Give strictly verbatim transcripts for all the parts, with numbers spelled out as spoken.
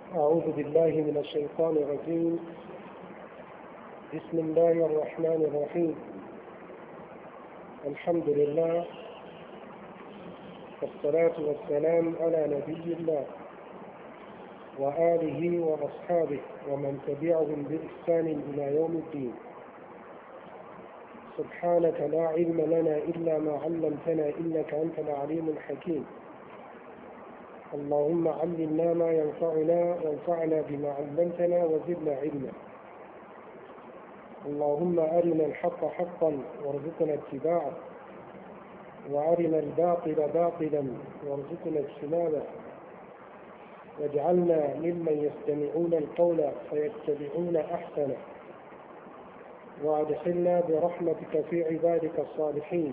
أعوذ بالله من الشيطان الرجيم. بسم الله الرحمن الرحيم. الحمد لله والصلاة والسلام على نبي الله وآله وأصحابه ومن تبعهم بإحسان إلى يوم الدين. سبحانك لا علم لنا إلا ما علمتنا إنك أنت العليم الحكيم. اللهم علمنا ما ينفعنا وانفعنا بما علمتنا وزدنا علما. اللهم أرنا الحق حقا وارزقنا اتباعه وأرنا الباطل باطلا وارزقنا اجتنابه واجعلنا ممن يستمعون القول فيتبعون أحسنه وادخلنا برحمتك في عبادك الصالحين.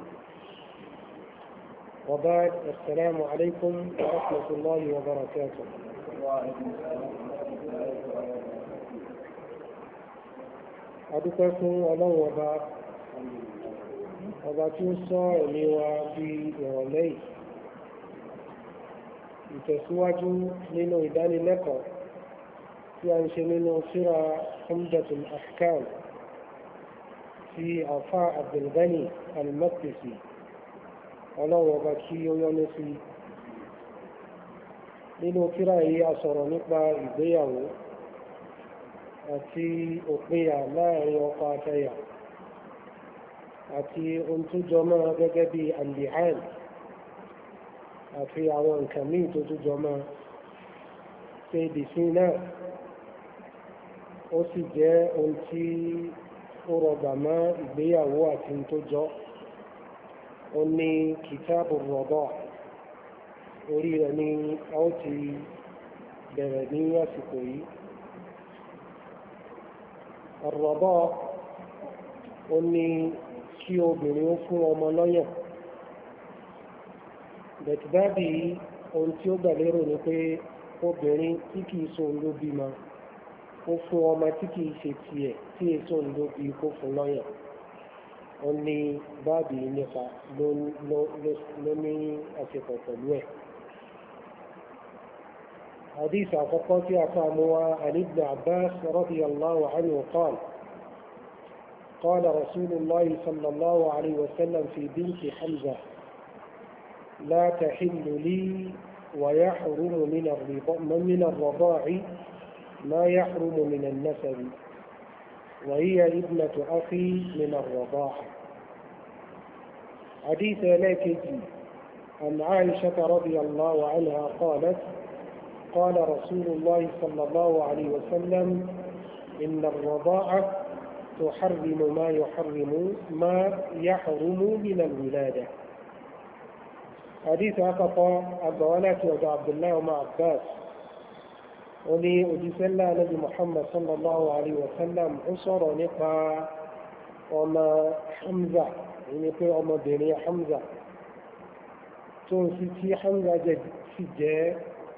وبعد، السلام عليكم ورحمة الله وبركاته. adúpẹ́ fún ọlọ́run ọba ọba tí ó sọ ẹ̀mí wa di ìrọ̀lẹ́ yìí. ìtẹ̀síwájú nínú ìdánilẹ́kọ̀ọ́ tí a ń ṣe nínú síra Umdatul Ahkam ti àfá Abdulghani al-Maqdisi, ọlọ́run ọba kí ó yọ́nú sí. nínú síra yìí a sọ̀rọ̀ nípa ìgbéyàwó àti òpinya láàrin ọkọ àtaya àti ohun tó jọ mọ́ gẹ́gẹ́ bí al-li'an àti àwọn nǹkan míì tó tó jọ mọ́ ṣe ìdìsín náà. ó sì jẹ́ ohun tí ó rọgbà mọ́ ìgbéyàwó àti ohun tó jọ. ó ní kìtàbù rọ̀bọ̀, orí rẹ̀ ni a ó ti bẹ̀rẹ̀ ní àsìkò yìí. Àrọ̀bọ̀ ó ní kí obìnrin ó fún ọmọ lọ́yàn. bẹ̀tìbábì ohun tí ó gbà lérò ni pé obìnrin tí kìí so ló bímọ ó fún ọmọ tí kìí ṣe tiẹ̀ tí èso ló bí kó fún lọ́yàn. ó ní báàbì nípa ló ní àṣepọ̀ pẹ̀lú ẹ̀. حديث عقبات أفهمها عن ابن عباس رضي الله عنه قال قال رسول الله صلى الله عليه وسلم في بنت حمزة: لا تحل لي ويحرم من الرضاع ما يحرم من النسب، وهي ابنة أخي من الرضاعة. حديث لكن عن عائشة رضي الله عنها قالت: قال رسول الله صلى الله عليه وسلم: إن الرضاعة تحرم ما يحرم ما يحرم من الولادة. حديث أقطع الضوالات وجع عبد الله ومع عباس ولي أجسل نبي محمد صلى الله عليه وسلم أصر نقا وما حمزة، يعني في أما بني حمزة تنسي حمزة جد في جاء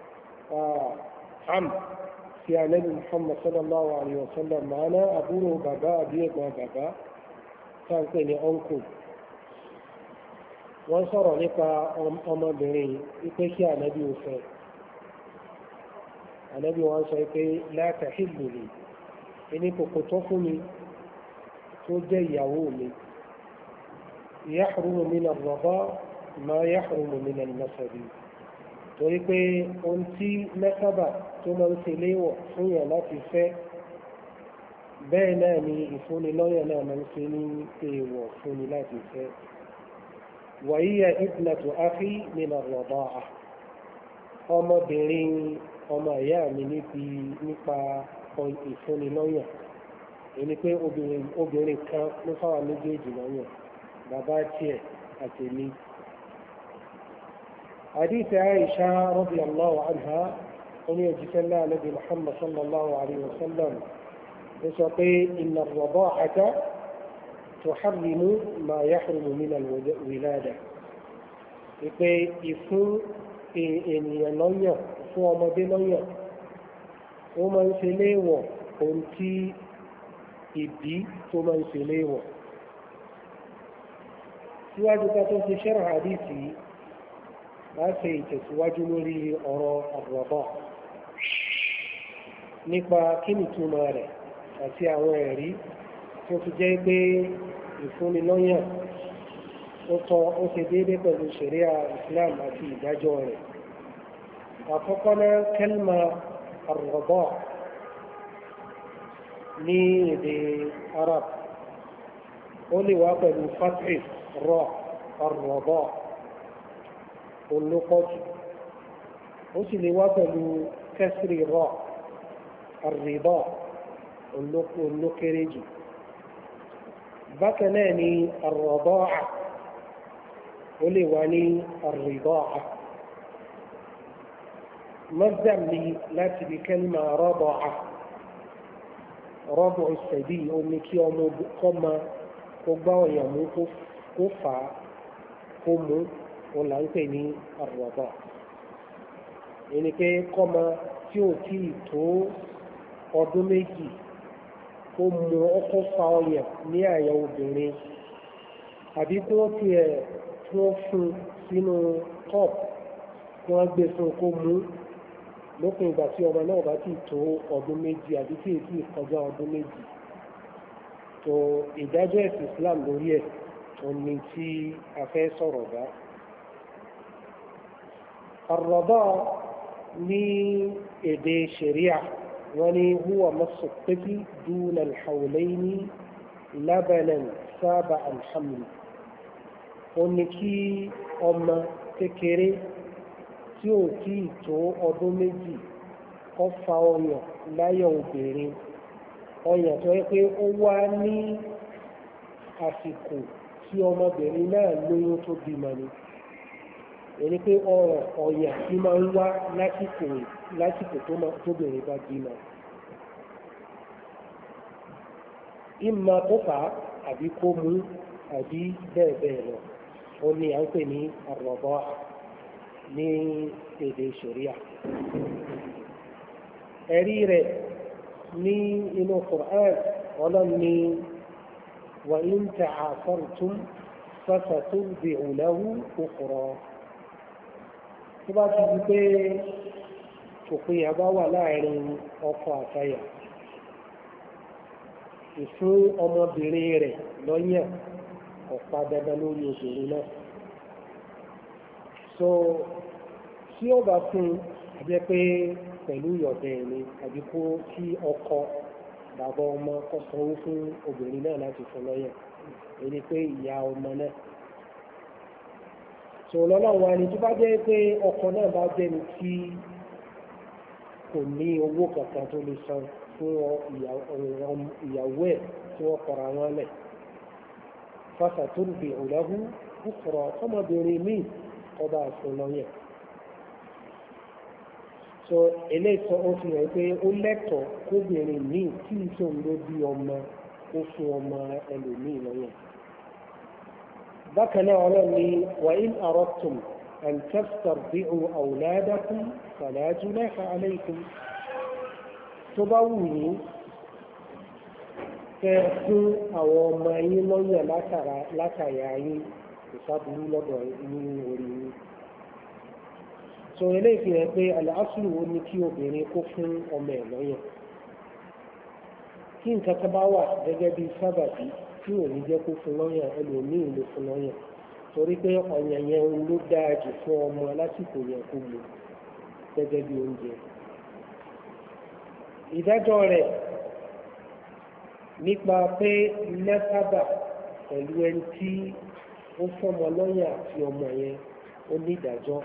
عم في النبي محمد صلى الله عليه وسلم معنا أبوه بابا أبيه بابا كان كني أنكو وصار لك أما بني إتشي النبي وفي النبي وانسى لا تحل لي إني كتوفني توجي يومي يحرم من الرضاء ما يحرم من النسب. torí pé ohun tí mẹ́sábà tó máa ń ṣe léwọ̀ fún yàn láti fẹ́, bẹ́ẹ̀ náà ni ìfúnnilọ́yàn náà máa ń ṣe ní èèwọ̀ fúnni láti fẹ́. wàyíyà ibnatu akhi min ar-rida'a, ọmọbìnrin ọmọ ìyá mi nípa ìfúnnilọ́yàn. èyí pé obìnrin kan ló fáwọn méjèèjì lọ́yàn, bàbá tiẹ̀ àtèmi. حديث عائشة رضي الله عنها أن يجسنا نبي محمد صلى الله عليه وسلم يسقي إن الرضاعة تحرم ما يحرم من الولادة. يقول يفو إن ينويا فو ما بنويا ومن سليوا أنتي إبي ومن سليوا. سواء كانت شرح حديثي láti ìtẹ̀síwájú lórí ọ̀rọ̀ àrọ̀bọ̀. nípa kí ni ìtumọ̀ rẹ̀ àti àwọn ẹ̀rí tó fi jẹ́ pé ìfúnni lọ́yàn ó tọ́ ó ṣe déédéé pẹ̀lú ṣẹ̀ríà Islam àti ìdájọ́ rẹ̀. àkọ́kọ́ náà kẹ́lìmà ar-radaa ní èdè Arab ó lè wá pẹ̀lú fathi ra ar-radaa olókọ́jù ó sì lè wá pẹ̀lú kẹsìrì ra ar-ridaa olókéré jù. bákan náà ni ar-radaa ó lè wá ní ar-ridaa مصدر لي láti bí kẹ́lìmà rada'a rọ́bù ìṣẹ̀bí omi kí ọmọ kọ́mọ kó gbá ọ̀yàn mú kó fà á kó mú òun là ń pè ní ar-radaa. ẹni pé kọ́mọ tí ò tí ì tó ọdún méjì kó mú ọkọ̀ fa ọ̀yàn ní àyà obìnrin àbí kí wọ́n tiẹ̀ tí wọ́n fún sínú kọ́ọ̀pù kí wọ́n gbé fún kó mú lópin ìgbà tí ọmọ náà bá ti tó ọdún méjì àbí tí èsì kọjá ọdún méjì. tó ìdájọ́ ẹ̀sìn Islam lórí ẹ̀ òní tí a fẹ́ sọ̀rọ̀ bá. ar-radaa ní èdè ṣẹ̀ríà wọ́n ní huwa massu at-tifli duna al-hawlayni labanan saba'a al-haml. ó ní kí ọmọ kékeré tí ò tí ì tó ọdún méjì kó fa ọyàn láyà obìnrin ọyàn tó yẹ pé ó wá ní àsìkò tí ọmọbìnrin náà lóyún tó bímọ ni èyí pé ọ̀rọ̀ ọyàn tí máa ń wá lásìkò lásìkò tóbìnrin bá bímọ ìmọ̀ tó fà á àbí kó mú àbí bẹ́ẹ̀ bẹ́ẹ̀ lọ ó ní à ń pè ní ar-radaa ní èdè ṣẹ̀ríà. ẹ̀rí rẹ̀ ní inú Qur'an ọlọ́run ní wa in ta'asartum fasaturdi'u lahu ukhra. tó bá ti di pé òpin àbá wà láàrin ọkọ àtaya ìfún ọmọbìnrin rẹ̀ lọ́yàn ọ̀pá dandan lórí obìnrin náà. so tí ó bá fún àjẹ́ pé pẹ̀lú ìyọ̀dẹ̀ ni àbí kó kí ọkọ bàbá ọmọ kó sanwó fún obìnrin náà láti fún lọ́yàn èyí pé ìyá ọmọ náà. so lọ́lọ́run ẹni tó bá jẹ́ pé ọkọ náà bá jẹ́ni tí kò ní owó kankan tó lè san fún ìyàwó ẹ̀ tí wọ́n kọra wọn lẹ̀ fasaturdi'u lahu ukhra ọmọbìnrin míì ọba àfọlọ́yẹ̀. so eléyìí sọ ó fi hàn pé ó lẹ́tọ̀ọ́ kóbìnrin míì tí ìṣòro ló bí ọmọ ó fún ọmọ ẹlòmíì lọ́yẹ̀. bákan náà ọlọ́run ní wa in aradtum an tastardi'u awladakum fala junaha alaykum. tó bá wù yín kẹ́ fún àwọn ọmọ yín lọ́yẹ̀ látàyà yín ìsáburú lọ́dọ̀ ní orí yín. so eléyìí fi hàn pé al-aslu ó ní kí obìnrin kó fún ọmọ ẹ̀ lọ́yàn. kí nǹkan kan bá wà gẹ́gẹ́ bí sábàbí tí ò ní jẹ́ kó fún lọ́yàn ẹlòmíì ló fún lọ́yàn torí pé ọ̀yàn yẹn ló dáa jù fún ọmọ lásìkò yẹn kó lò gẹ́gẹ́ bí oúnjẹ. ìdájọ́ rẹ̀ nípa pé lẹ́sábà pẹ̀lú ẹni tí ó fọmọ lọ́yàn àti ọmọ yẹn ó ní ìdájọ́.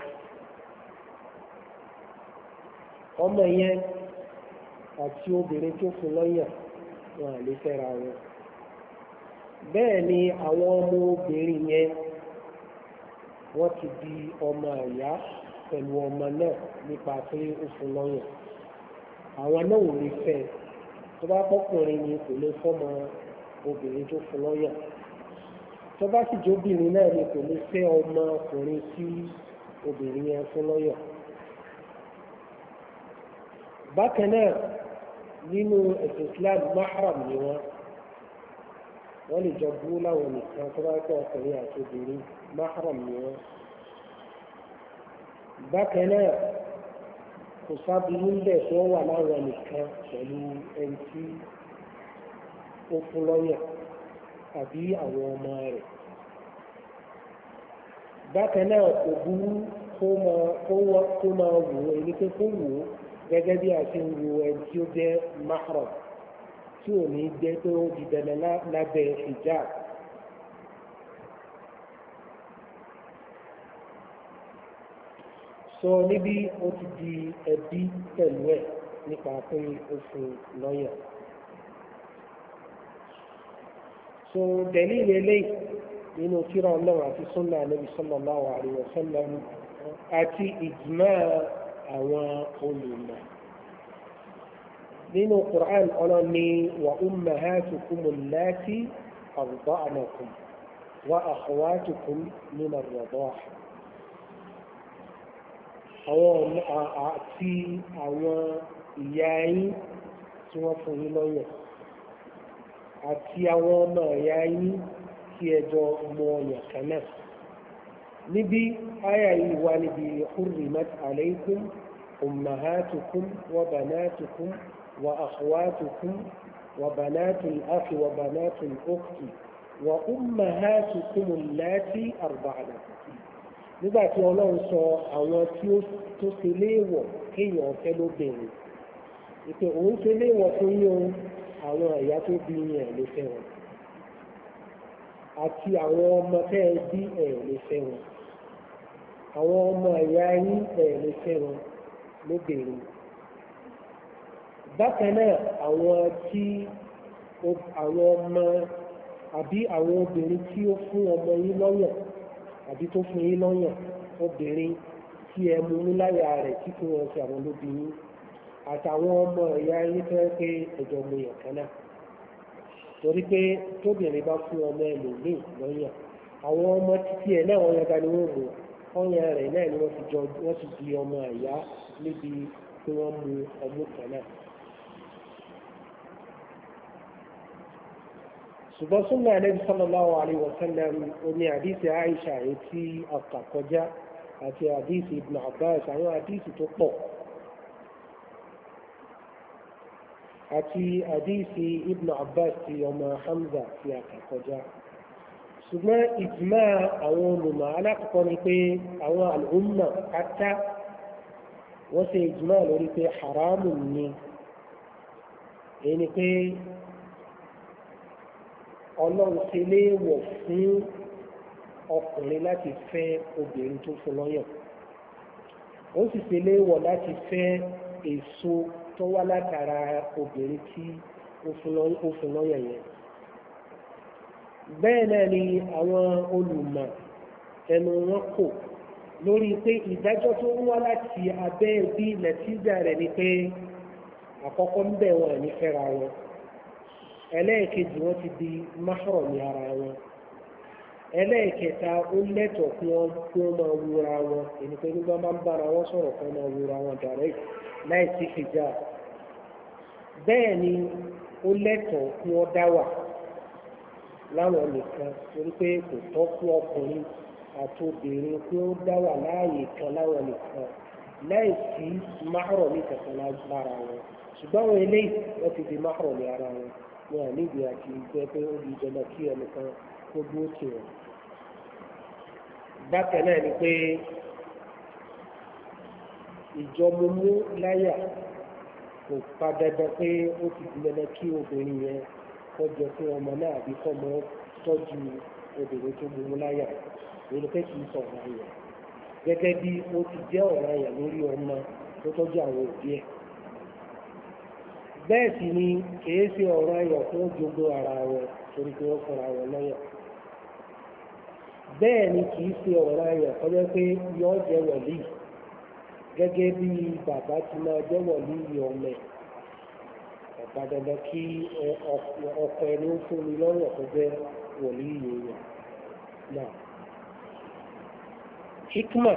ọmọ yẹn àti obìnrin tó fún lọ́yàn wọn à lè fẹ́ra wọn. bẹ́ẹ̀ ni àwọn ọmọ obìnrin yẹn wọ́n ti di ọmọ àyá pẹ̀lú ọmọ náà nípa pé ó fún lọ́yàn. àwọn náà ò lè fẹ́ tó bá pọ́kùnrin ni kò lè fọ́mọ obìnrin tó fún lọ́yàn. tó bá sì jóbìnrin náà ni kò lè fẹ́ ọmọ ọkùnrin tí obìnrin yẹn fún lọ́yàn. bákan náà nínú ẹ̀sìn Islam mahram ni wọ́n wọ́n lè jọ bú láwọn nìkan tó bá kọ́ ọkùnrin àti obìnrin mahram ni wọ́n. bákan náà kò sábìlú ń bẹ̀ tí wọ́n wà láwọn nìkan pẹ̀lú ẹni tí ó fún lọ́yàn àbí àwọn ọmọ rẹ̀. bákan náà kò burú kó máa wò ó èyí pé kó wò ó gẹ́gẹ́ bí a ṣe ń wo ẹni tí ó jẹ́ mahram tí ò ní jẹ́ pé ó di dandan lábẹ́ hijab. sọ níbi ó ti di ẹbí pẹ̀lú ẹ̀ nípa pé ó fún lọ́yàn. so dalil eléyìí nínú tírà Ọlọ́run àti sunna Ànábì sallallahu alaihi wasallam àti ijma àwọn olùmọ̀. nínú Qur'an Ọlọ́run ní wa ummahatukum allati arda'nakum wa akhawatukum min ar-rida'a. àwọn àti àwọn ìyá yín tí wọ́n fún yín lọ́yàn àti àwọn ọmọ ìyá yín tí ẹjọ́ mọ ọyàn kan náà. níbi àyà yìí wà níbi hurrimat alaykum ummahatukum wa banatukum wa akhawatukum wa banatul akhi wa banatul ukhti wa ummahatukum allati arda'nakum. nígbà tí ọlọ́run sọ àwọn tí ó tó ṣe léèwọ̀ kéèyàn ọ̀fẹ́ lóbìnrin ìpè òun ṣe léèwọ̀ fún yín àwọn ìyá tó bí yín ẹ̀ lè fẹ́ wọn àti àwọn ọmọ tẹ́ ẹ bí ẹ̀ lè fẹ́ wọn àwọn ọmọ ìyá yín ẹ̀ lè fẹ́ wọn lóbìnrin. bákan náà àwọn tí àwọn ọmọ àbí àwọn obìnrin tí ó fún ọmọ yín lọ́yàn àbí tó fún yín lọ́yàn obìnrin tí ẹ mú ní láyà rẹ̀ tí kí wọ́n fi àwọn lóbìnrin àtàwọn ọmọ ìyá yín fẹ́ pé ẹjọ́ mu yàn kan náà. torí pé tóbìnrin bá fún ọmọ ẹlòmíì lọ́yàn àwọn ọmọ títí ẹ̀ náà wọ́n yàgá ni wọ́n mú ọyàn rẹ̀ náà ni wọ́n ti jọ wọ́n ti di ọmọ ìyá níbi tí wọ́n mú ọmú kan náà. ṣùgbọ́n súnmọ́ Ànábì sallallahu alaihi wasallam oní àdísì Aisha èyí tí a kà kọjá àti àdísì Ibn Abbas àwọn àdísì tó pọ̀ àti àdísì Ibn Abbas ti ọmọ Hamza tí a kà kọjá. ṣùgbọ́n ìjìmá àwọn olùmọ̀ alákọ̀ọ́kọ́ ni pé àwọn al-umma pátá wọ́n ṣe ìjìmá lórí pé haramu ni èyí ni pé ọlọ́run ṣe léèwọ̀ fún ọkùnrin láti fẹ́ obìnrin tó fún lọ́yàn ó sì ṣe léèwọ̀ láti fẹ́ èso tó wá látara obìnrin tí ó fún lọ́yàn yẹn. bẹ́ẹ̀ náà ni àwọn olùmọ̀ ẹnu wọn kò lórí pé ìdájọ́ tó ń wá láti abẹ́ bí nàtíjà rẹ̀ ni pé àkọ́kọ́ ń bẹ̀ wọ́n ní fẹ́ra wọn ẹlẹ́ẹ̀kejì wọ́n ti di mahram ní ara wọn ẹlẹ́ẹ̀kẹta ó lẹ́tọ̀ọ́ kí wọ́n kí wọ́n máa wúra wọn èyí pé nígbà máa ń bára wọn sọ̀rọ̀ kan máa wúra wọn direct láì sí hijab bẹ́ẹ̀ ni ó lẹ́tọ̀ọ́ kí wọ́n dá wà láwọn nìkan torí pé kò tọ́ fún ọkùnrin àti obìnrin kí wọ́n dá wà láàyè kan láwọn nìkan láì sí mahram ní kankan lára wọn ṣùgbọ́n àwọn eléyìí wọ́n ti di mahram ní ara wọn wọn à níbi àti ìgbẹ́ pé ó di ìjọba kí ẹnìkan kó dúró tì wọ́n. bákan náà ni pé ìjọmọmú láyà kò pa dandan pé ó ti di dandan kí obìnrin yẹn kọjọ fún ọmọ náà àbí kọ́mọ tọ́jú obìnrin tó mú láyà èyí pé kì í sọ ọ̀rọ̀ àyà gẹ́gẹ́ bí ó ti jẹ́ ọ̀rọ̀ àyà lórí ọmọ tó tọ́jú àwọn òbí ẹ̀. bẹ́ẹ̀ sì ni kìí ṣe ọ̀rọ̀ ayọ̀ fún jogún ara wọn torí pé wọ́n fọ́ra wọn lọ́yọ̀. bẹ́ẹ̀ ni kìí ṣe ọ̀rọ̀ ayọ̀ ọjọ́ pé yọ́ jẹ́ wọ̀lí gẹ́gẹ́ bí bàbá ti máa jẹ́ wọ̀lí ọmọ ẹ̀ ọ̀pá dandan kí ọkọ ẹni ó fún mi lọ́rọ̀ tó jẹ́ wọ̀lí ìyẹn náà. hikma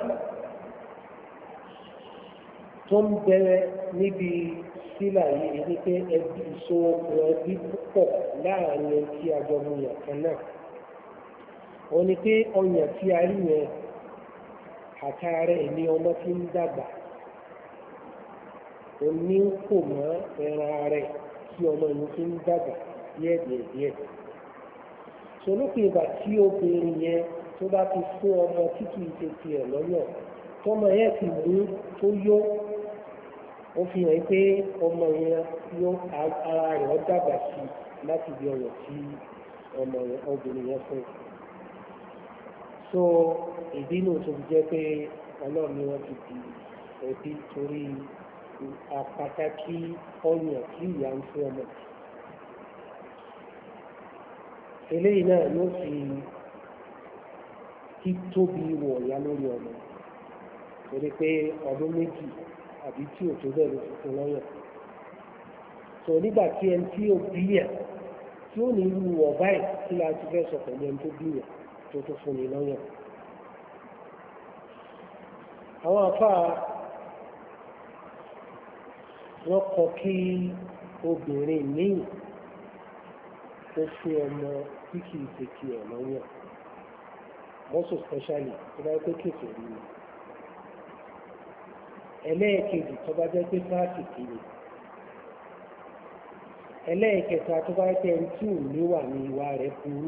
tó ń bẹ̀rẹ̀ níbi sílà yìí ní pé ẹbí ìṣó ẹbí púpọ̀ láàrin ẹni tí a jọ mu yàn kan náà ó ní pé ọyàn tí a rí yẹn àtàrẹ ẹ̀mí ọmọ tí ń dàgbà ó ní kò mọ́ ẹran rẹ̀ tí ọmọ yìí fi ń dàgbà díẹ̀díẹ̀díẹ̀. solópin ìgbà tí obìnrin yẹn tó bá ti fún ọmọ tí kìí ṣe tiẹ̀ lọ́yàn tọmọ yẹn ti mú tó yó ó fi hàn pé ọmọ yẹn yó ara rẹ̀ ó dàgbà sí láti di ọ̀rọ̀ tí ọmọ obìnrin yẹn fún. so ìdí nù tó fi jẹ́ pé ọlọ́run ni wọ́n ti di ẹbí torí àpàtàkì ọyàn tí ìyá ń fún ọmọ. eléyìí náà ló fi títóbi wọ̀ ọ̀yá lórí ọmọ torí pé ọdún méjì àbí tí ò tó bẹ́ẹ̀ ló fi fún lọ́yàn. so nígbà tí ẹni tí ó bí yẹn tí ó ní irú ọ̀bá ẹ̀ tí la ti fẹ́ sọ pẹ̀lú ẹni tó bí yẹn tó tó fún ni lọ́yàn. àwọn àfáà wọ́n kọ kí obìnrin míì ó fún ọmọ tí kìí ṣe kí ẹ̀ lọ́yàn most especially tó bá pé kéèké rí ni. ẹlẹ́ẹ̀kejì tó bá jẹ́ pé fásitì ni. ẹlẹ́ẹ̀kẹta tó bá jẹ́ ẹni tí ò níwà ní ìwà rẹ̀ burú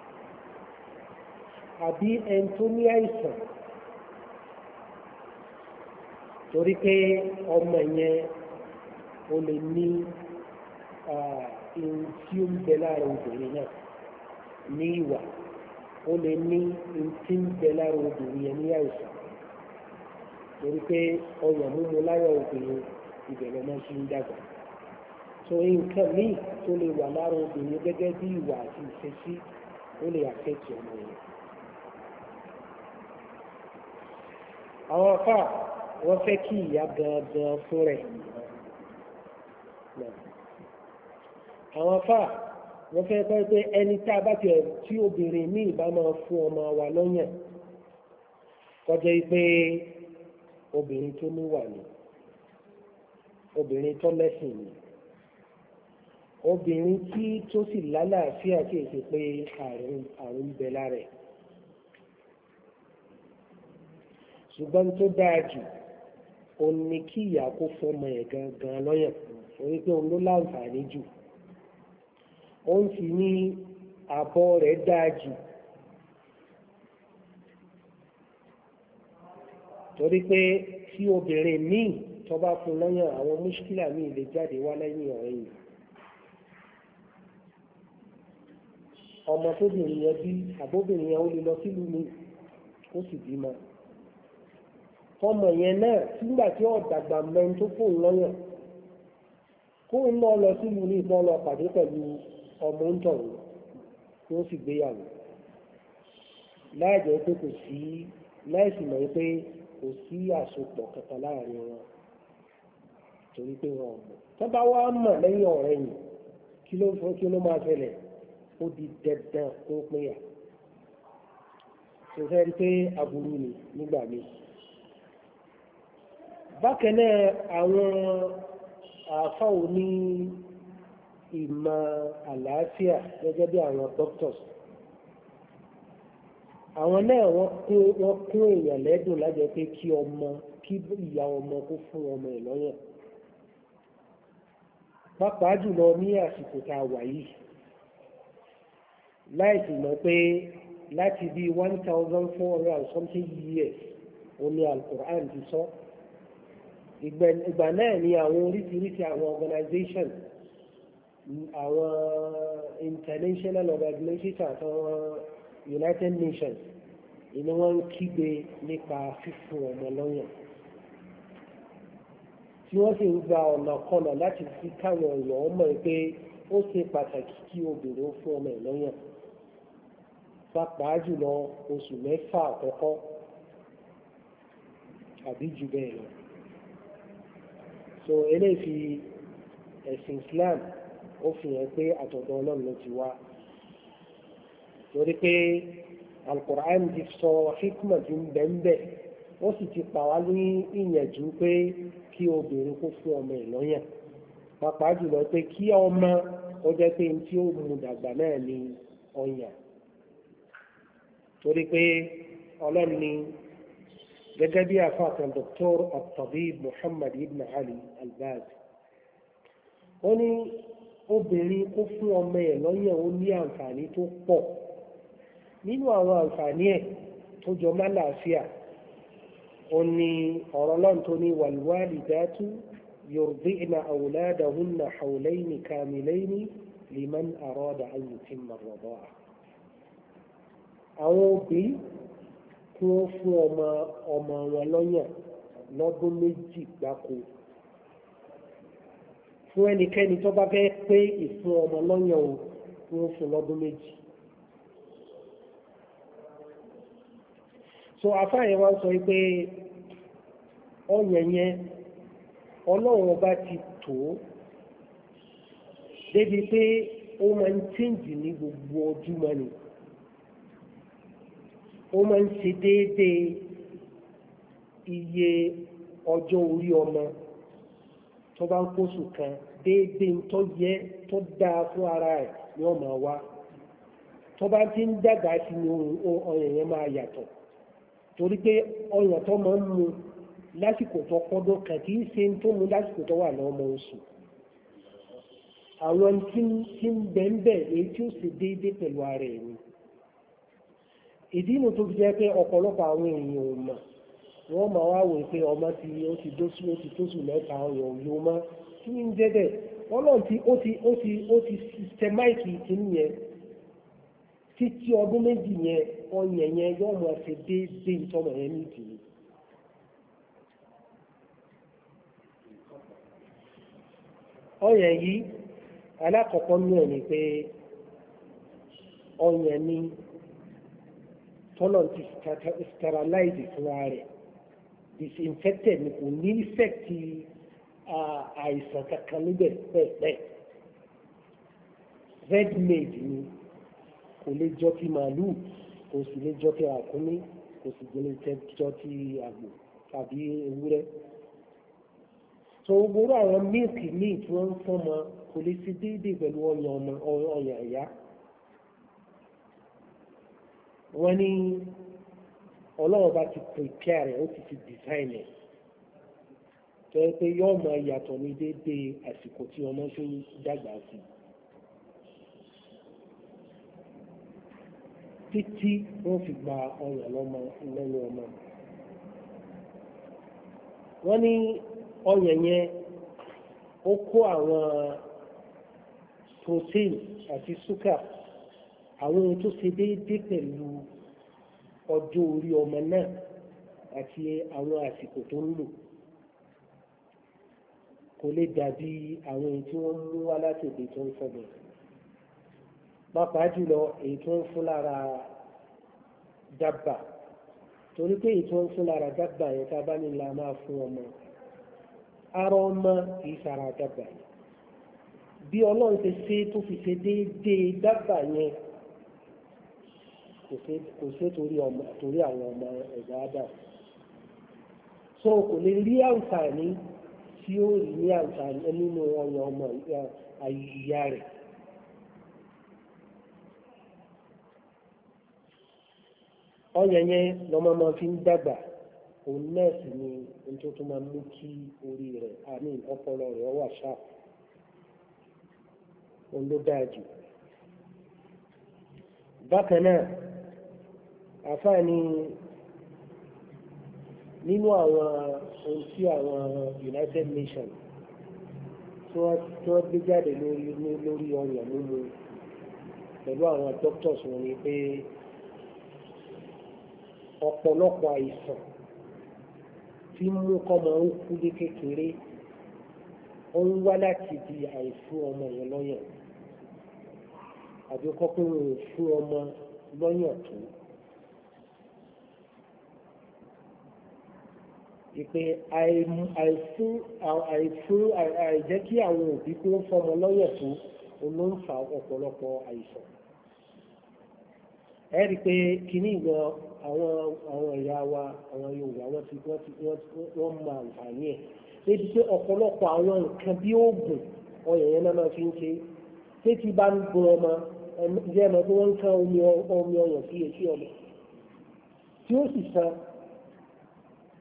àbí ẹni tó ní àìsàn torí pé ọmọ yẹn ó lè ní ohun tí ó ń bẹ lára obìnrin náà ní ìwà ó lè ní ohun tí ń bẹ lára obìnrin yẹn ní àìsàn torí pé ọyàn múmu lára obìnrin ìbẹ̀rẹ̀ máa ṣe ń dàgbà. so nǹkan míì tó lè wà lára obìnrin gẹ́gẹ́ bí ìwà àti ìṣesí ó lè àfẹ́tì ọmọ yẹn. àwọn afá wọ́n fẹ́ kí ìyá gangan fún rẹ̀. àwọn afá wọ́n fẹ́ pẹ́ pé ẹni tá a bá tiẹ̀ tí obìnrin ní ìbá máa fún ọmọ wa lọ́yàn kọjá pé obìnrin tó níwà ni obìnrin tó lẹ́sìn ni obìnrin tí tó sì lálàáfíà kì í ṣe pé àrùn ń bẹ lára ẹ̀. ṣùgbọ́n tó dáa jù òun ni kí ìyá kó fọmọ ẹ̀ gangan lọ́yàn torí pé òun ló láǹfààní jù òun sì ní àbọ̀ rẹ̀ dáa jù torí pé tí obìnrin míì tó bá fún lọ́yàn àwọn múṣkílà míì lè jáde wá lẹ́yìn ọ̀rẹ́ yìí. ọmọ tóbìnrin yẹn bí àbóbìnrin yẹn ó lè lọ sílùú mi ó sì bímọ. ọmọ yẹn náà nígbà tí ó dàgbà mẹ́rin tó fóun lọ́yàn kóun náà lọ sílùú ní ìbọn lọ pàdé pẹ̀lú ọmọ ń tọ̀rọ̀ tí ó sì gbéyàwó láì jẹ́ pé kò sí láì sì mọ̀ pé kò sí àsopọ̀ kankan láàrin wọn torí pé wọn ò mọ̀. tó bá wá mọ̀ lẹ́yìn ọ̀rẹ́ yìí kí ló fún kí ló máa ṣẹlẹ̀ ó di dandan kó péyà. tó fẹ́ rí pé aburú ni nígbà míì. bákan náà àwọn àfáà ní ìmọ̀ àlàáfíà gẹ́gẹ́ bí àwọn doctors àwọn náà wọ́n kún èèyàn lẹ́dùn lájẹ́ pé kí ọmọ kí ìyá ọmọ kó fún ọmọ ẹ̀ lọ́yàn pàápàá jùlọ ní àsìkò tá a wà yìí láìsí mọ̀ pé láti bí one thousand four hundred and something years ó ní Al-Qur'an ti sọ ìgbà náà ni àwọn oríṣiríṣi àwọn organization àwọn international organization àtàwọn United Nations ìní wọ́n ń kígbe nípa fífún ọmọ lọ́yàn tí wọ́n sì ń gba ọ̀nà kọnà láti fi káwọn èèyàn mọ̀ pé ó ṣe pàtàkì kí obìnrin ó fún ọmọ ẹ̀ lọ́yàn pàápàá jùlọ oṣù mẹ́fà àkọ́kọ́ àbí jù bẹ́ẹ̀ lọ. so eléyìí fi ẹ̀sìn Islam ó fi hàn pé àtọ̀dọ̀ Ọlọ́run ló ti wá torí pé Al-Qur'an ti sọ hikma ti ń bẹ ń bẹ ó sì ti pa wá ní ìyànjú pé kí obìnrin kó fún ọmọ ẹ̀ lọ́yàn pàápàá jùlọ pé kí ọmọ ó jẹ́ pé tí ó mú dàgbà náà ní ọyàn torí pé Ọlọ́run ní gẹ́gẹ́ bí àfàkàn Doctor At-Tabib Muhammad ibn Ali Al-Baz ó ní obìnrin kó fún ọmọ ẹ̀ lọ́yàn ó ní àǹfààní tó pọ̀ nínú àwọn àǹfààní ẹ̀ tó jọ má láàfíà ó ní ọ̀rọ̀ lọ́n tó ní wal-walidatu yurdi'na awladahunna hawlayni kamilayni liman arada an yutimma ar-rida'a àwọn òbí kí wọ́n fún ọmọ ọmọ wọn lọ́yàn lọ́dún méjì gbáko fún ẹnikẹ́ni tó bá fẹ́ pé ìfún ọmọ lọ́yàn o kí wọ́n fún lọ́dún méjì. so afáyẹn wá sọ pé ọyàn yẹn ọlọ́run ọba ti tó débi pé ó máa ń tíǹdì ní gbogbo ojúmọ́ ni ó máa ń ṣe déédéé iye ọjọ́ orí ọmọ tó bá ń kóṣù kan déédéé tó yẹ tó dáa fún ara ẹ̀ ni wọ́n máa wá tó bá ti ń dàgbà sí ni ọyàn yẹn máa yàtọ̀ torí pé ọyàn tó máa ń mu lásìkò tó pọ́dún kan kì í ṣe tó mu lásìkò tó wà lọ́mọ oṣù àwọn tí ń bẹ́ẹ̀ èyí tí ó ṣe déédéé pẹ̀lú ara ẹ̀ ni ìdí inú tó fi jẹ́ pé ọ̀pọ̀lọpọ̀ àwọn èèyàn ò mọ̀ wọ́n máa wá wò pé ọmọ ti ó ti dóṣù ó ti tóṣù mẹ́ta ọyàn òyò mọ́ kí ń jẹ́ bẹ́ẹ̀ wọ́n náà ti ó ti ó ti ó ti systemike kìíní yẹn títí ọdún méjì yẹn ọyàn yẹn yóò máa ṣe déédéé ìtọ́mọ̀ yẹn nídìí. ọyàn yìí alákọ̀ọ́kọ́ nú ẹ̀ ni pé ọyàn ni tọ́lọ̀ ti sterilize fúnra rẹ̀ disinfected ni kò ní effect àìsàn kankan níbẹ̀ pẹ́ẹ́pẹ́ red made ni kò lè jọ ti màálùú kò sì lè jọ ti àkúnmí kò sì lè jọ ti àgbò tàbí ewúrẹ́ so gbogbo àwọn mílìkì míì tí wọ́n ń fọ́n mọ kò lè ṣe déédéé pẹ̀lú ọyàn ọmọ ọyàn ẹ̀yà wọ́n ní ọlọ́run bá ti prepare rẹ̀ ó ti ti design ẹ̀ tó yẹ pé yóò máa yàtọ̀ ní déédéé àsìkò tí ọmọ ṣe ń dàgbà sí títí wọ́n fi gba ọyàn lọ́mọ lẹ́nu ọmọ wọ́n ní ọyàn yẹn ó kó àwọn protein àti ṣúgà àwọn ohun tó ṣe déédéé pẹ̀lú ọjọ́ orí ọmọ náà àti àwọn àsìkò tó ń lò kò lè dàbí àwọn èyí tí wọ́n mú wá láti èdè tó ń fọ́bẹ̀ pàápàá jùlọ èyí tó ń fún lára dábà torí pé èyí tó ń fún lára dábà yẹn tá a bá ní la máa fún ọmọ ara ọmọ kì í sara dábà yẹn bí ọlọ́run ṣe ṣe tó fi ṣe déédéé dábà yẹn kò ṣe torí ọmọ torí àwọn ọmọ ẹ̀dá Ádámù so kò lè rí àǹfààní tí ó rí ní àǹfààní nínú ọyàn ọmọ ìyá rẹ̀ ọyàn yẹn lọ́mọ máa fi ń dàgbà òun náà sì ni ohun tó tún máa mú kí orí rẹ̀ àmì ọpọlọ rẹ̀ wà ṣáà òun ló dáa jù bákan náà àfáàní nínú àwọn ohun tí àwọn United Nations tí wọ́n gbé jáde lórí lórí ọyàn mímu pẹ̀lú àwọn doctors wọn ni pé ọ̀pọ̀lọpọ̀ àìsàn tí mú kọ́mọ ń kú ní kékeré ó ń wá láti di àìfún ọmọ yẹn lọ́yàn àbí kọ́kọ́ ń fún ọmọ lọ́yàn tó ìpè àìfún àìfún àìjẹ́ kí àwọn òbí kó fọmọ lọ́yàn tó ló ń fa ọ̀pọ̀lọpọ̀ àìsàn ẹ rí i pé kínní ìgbọ́n àwọn àwọn ẹ̀yà wa àwọn Yorùbá wọ́n ti wọ́n ti wọ́n mọ àǹfààní ẹ̀ lébi pé ọ̀pọ̀lọpọ̀ àwọn nǹkan bí oògùn ọyàn yẹn náà máa fi ń ṣe ṣé tí bá ń gun ọmọ ǹjẹ́ ẹ mọ̀ pé wọ́n ń kán omi ọyàn sí etí ọmọ tí ó sì san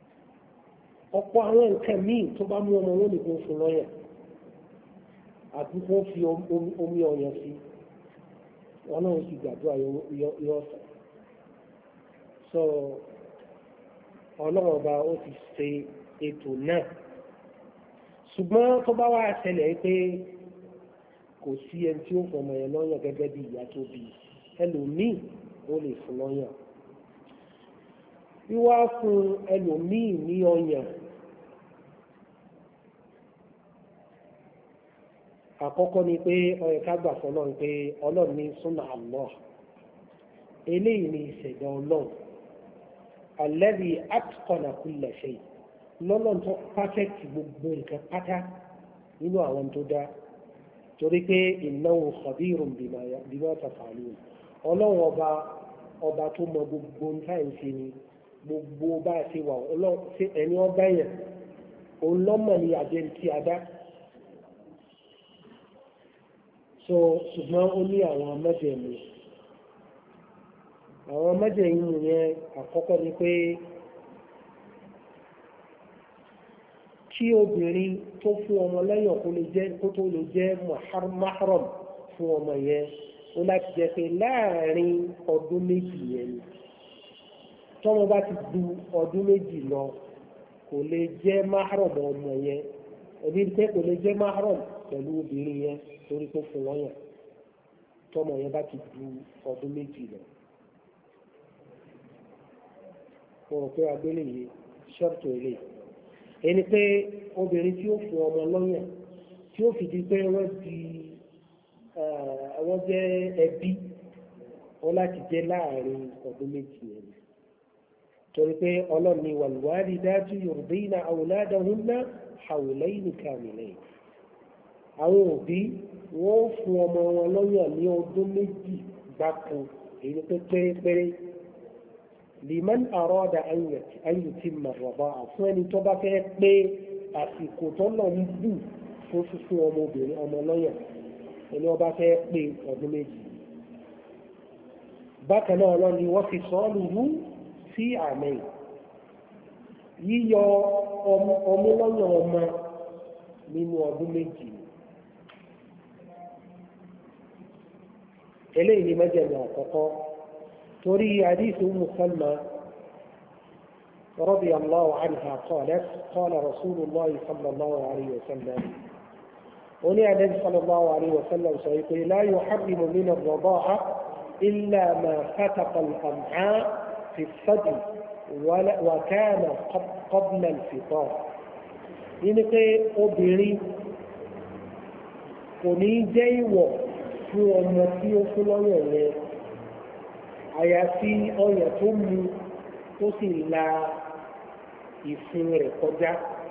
ọ̀pọ̀ àwọn nǹkan míì tó bá mú ọmọ wọn nìkan fún lọ́yàn àti kó fi omi ọyàn sí wọn náà sì gbàdúrà yọ ọ̀sán so ọlọ́run ọba ó ti ṣe ètò náà ṣùgbọ́n tó bá wá ṣẹlẹ̀ pé kò sí ẹni tí ó fọmọ yẹn lọ́yàn gẹ́gẹ́ bí ìyá tó bí ẹlòmíì ó lè fún lọ́yàn wíwá fún ẹlòmíì ní ọyàn àkọ́kọ́ ni pé ọyàn ká gbà fún ọlọ́run pé ọlọ́run ní súnà Allah eléyìí ni ìṣẹ̀dá ọlọ́run alladhi atqana kulla shay lọ́lọ́run tó pàfẹ́tì gbogbo nǹkan pátá nínú àwọn tó dá torí pé innahu khabirun bima taf'alun ọlọ́run ọba ọba tó mọ gbogbo nǹkan ìṣe ni gbogbo bá a ṣe wà ẹni ọba yẹn òun lọ́mọ ni àjẹntì adá so ṣùgbọ́n ó ní àwọn mẹ́jẹ̀mú àwọn mẹ́jẹ̀mú yẹn àkọ́kọ́ ni pé kí obìnrin tó fún ọmọ lẹ́yìn kó lè jẹ́ kó tó lè jẹ́ mahram fún ọmọ yẹn ó láti jẹ́ pé láàrin ọdún méjì yẹn ni tọ́mọ bá ti du ọdún méjì lọ kò lè jẹ́ mahram ọmọ yẹn ẹbí pé kò lè jẹ́ mahram pẹ̀lú obìnrin yẹn torí kó fún wọn yàn tọ́mọ yẹn bá ti du ọdún méjì lọ. mo rò pé agbélé yìí ṣọ́ọ̀tù ilé ẹni pé obìnrin tí ó fún ọmọ lọ́yàn tí ó fi di pé wọ́n di wọ́n jẹ́ ẹbí wọn láti jẹ́ láàrin ọdún méjì yẹn torí pé ọlọ́run ní wal-walidātu yurdīna awlādahunna hawlayni kāmilayn àwọn òbí wọ́n fún ọmọ wọn lọ́yàn ní ọdún méjì gbáko èyí pé pérépéré liman arada an yutimma ar-radā'a fún ẹni tó bá fẹ́ pé àsìkò tó lọ ń bù fún fífún ọmọbìnrin ọmọ lọ́yàn ẹni wọ́n bá fẹ́ pé ọdún méjì bákan náà lọ ni wọ́n fi sọ́ọ́lù sí àmì yíyọ ọmọ lọ́yàn ọmọ nínú ọdún méjì eléyìí ni mẹ́jẹ̀mú àkọ́kọ́ torí àdìsí Ummu Salma radiyallahu anha qalat qala rasulullah sallallahu alayhi wa sallam oní àdìsí sallallahu alayhi wa sallam sọ pé la yuharrimu min ar-radā'a illa ma fataqa al-am'a fi as-sadr wa kana qabla al-fitār yìí pé obìnrin kò ní jẹ́ ìwọ̀ fún ọmọ tí ó fún lọ́yàn rẹ̀ àyàfi ọyàn tó mu tó sì la ìfun rẹ̀ kọjá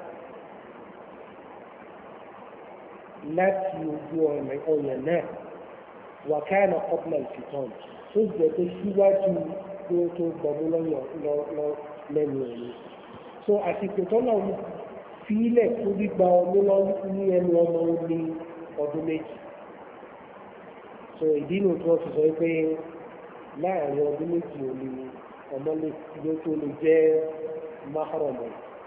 láti ojú ọyàn náà wa kana qabla al-fitār tó jẹ́ pé síwájú tó tó gbọmú lọ́yàn lẹ́nu ẹ̀mí so àsìkò tó náà fílẹ̀ fún gbígba ọmú ní ẹnu ọmọ ní ọdún méjì so ìdí nù tó ti sọ pé láàrin ọdún méjì ò ní ọmọ ló tó lè jẹ́ mahram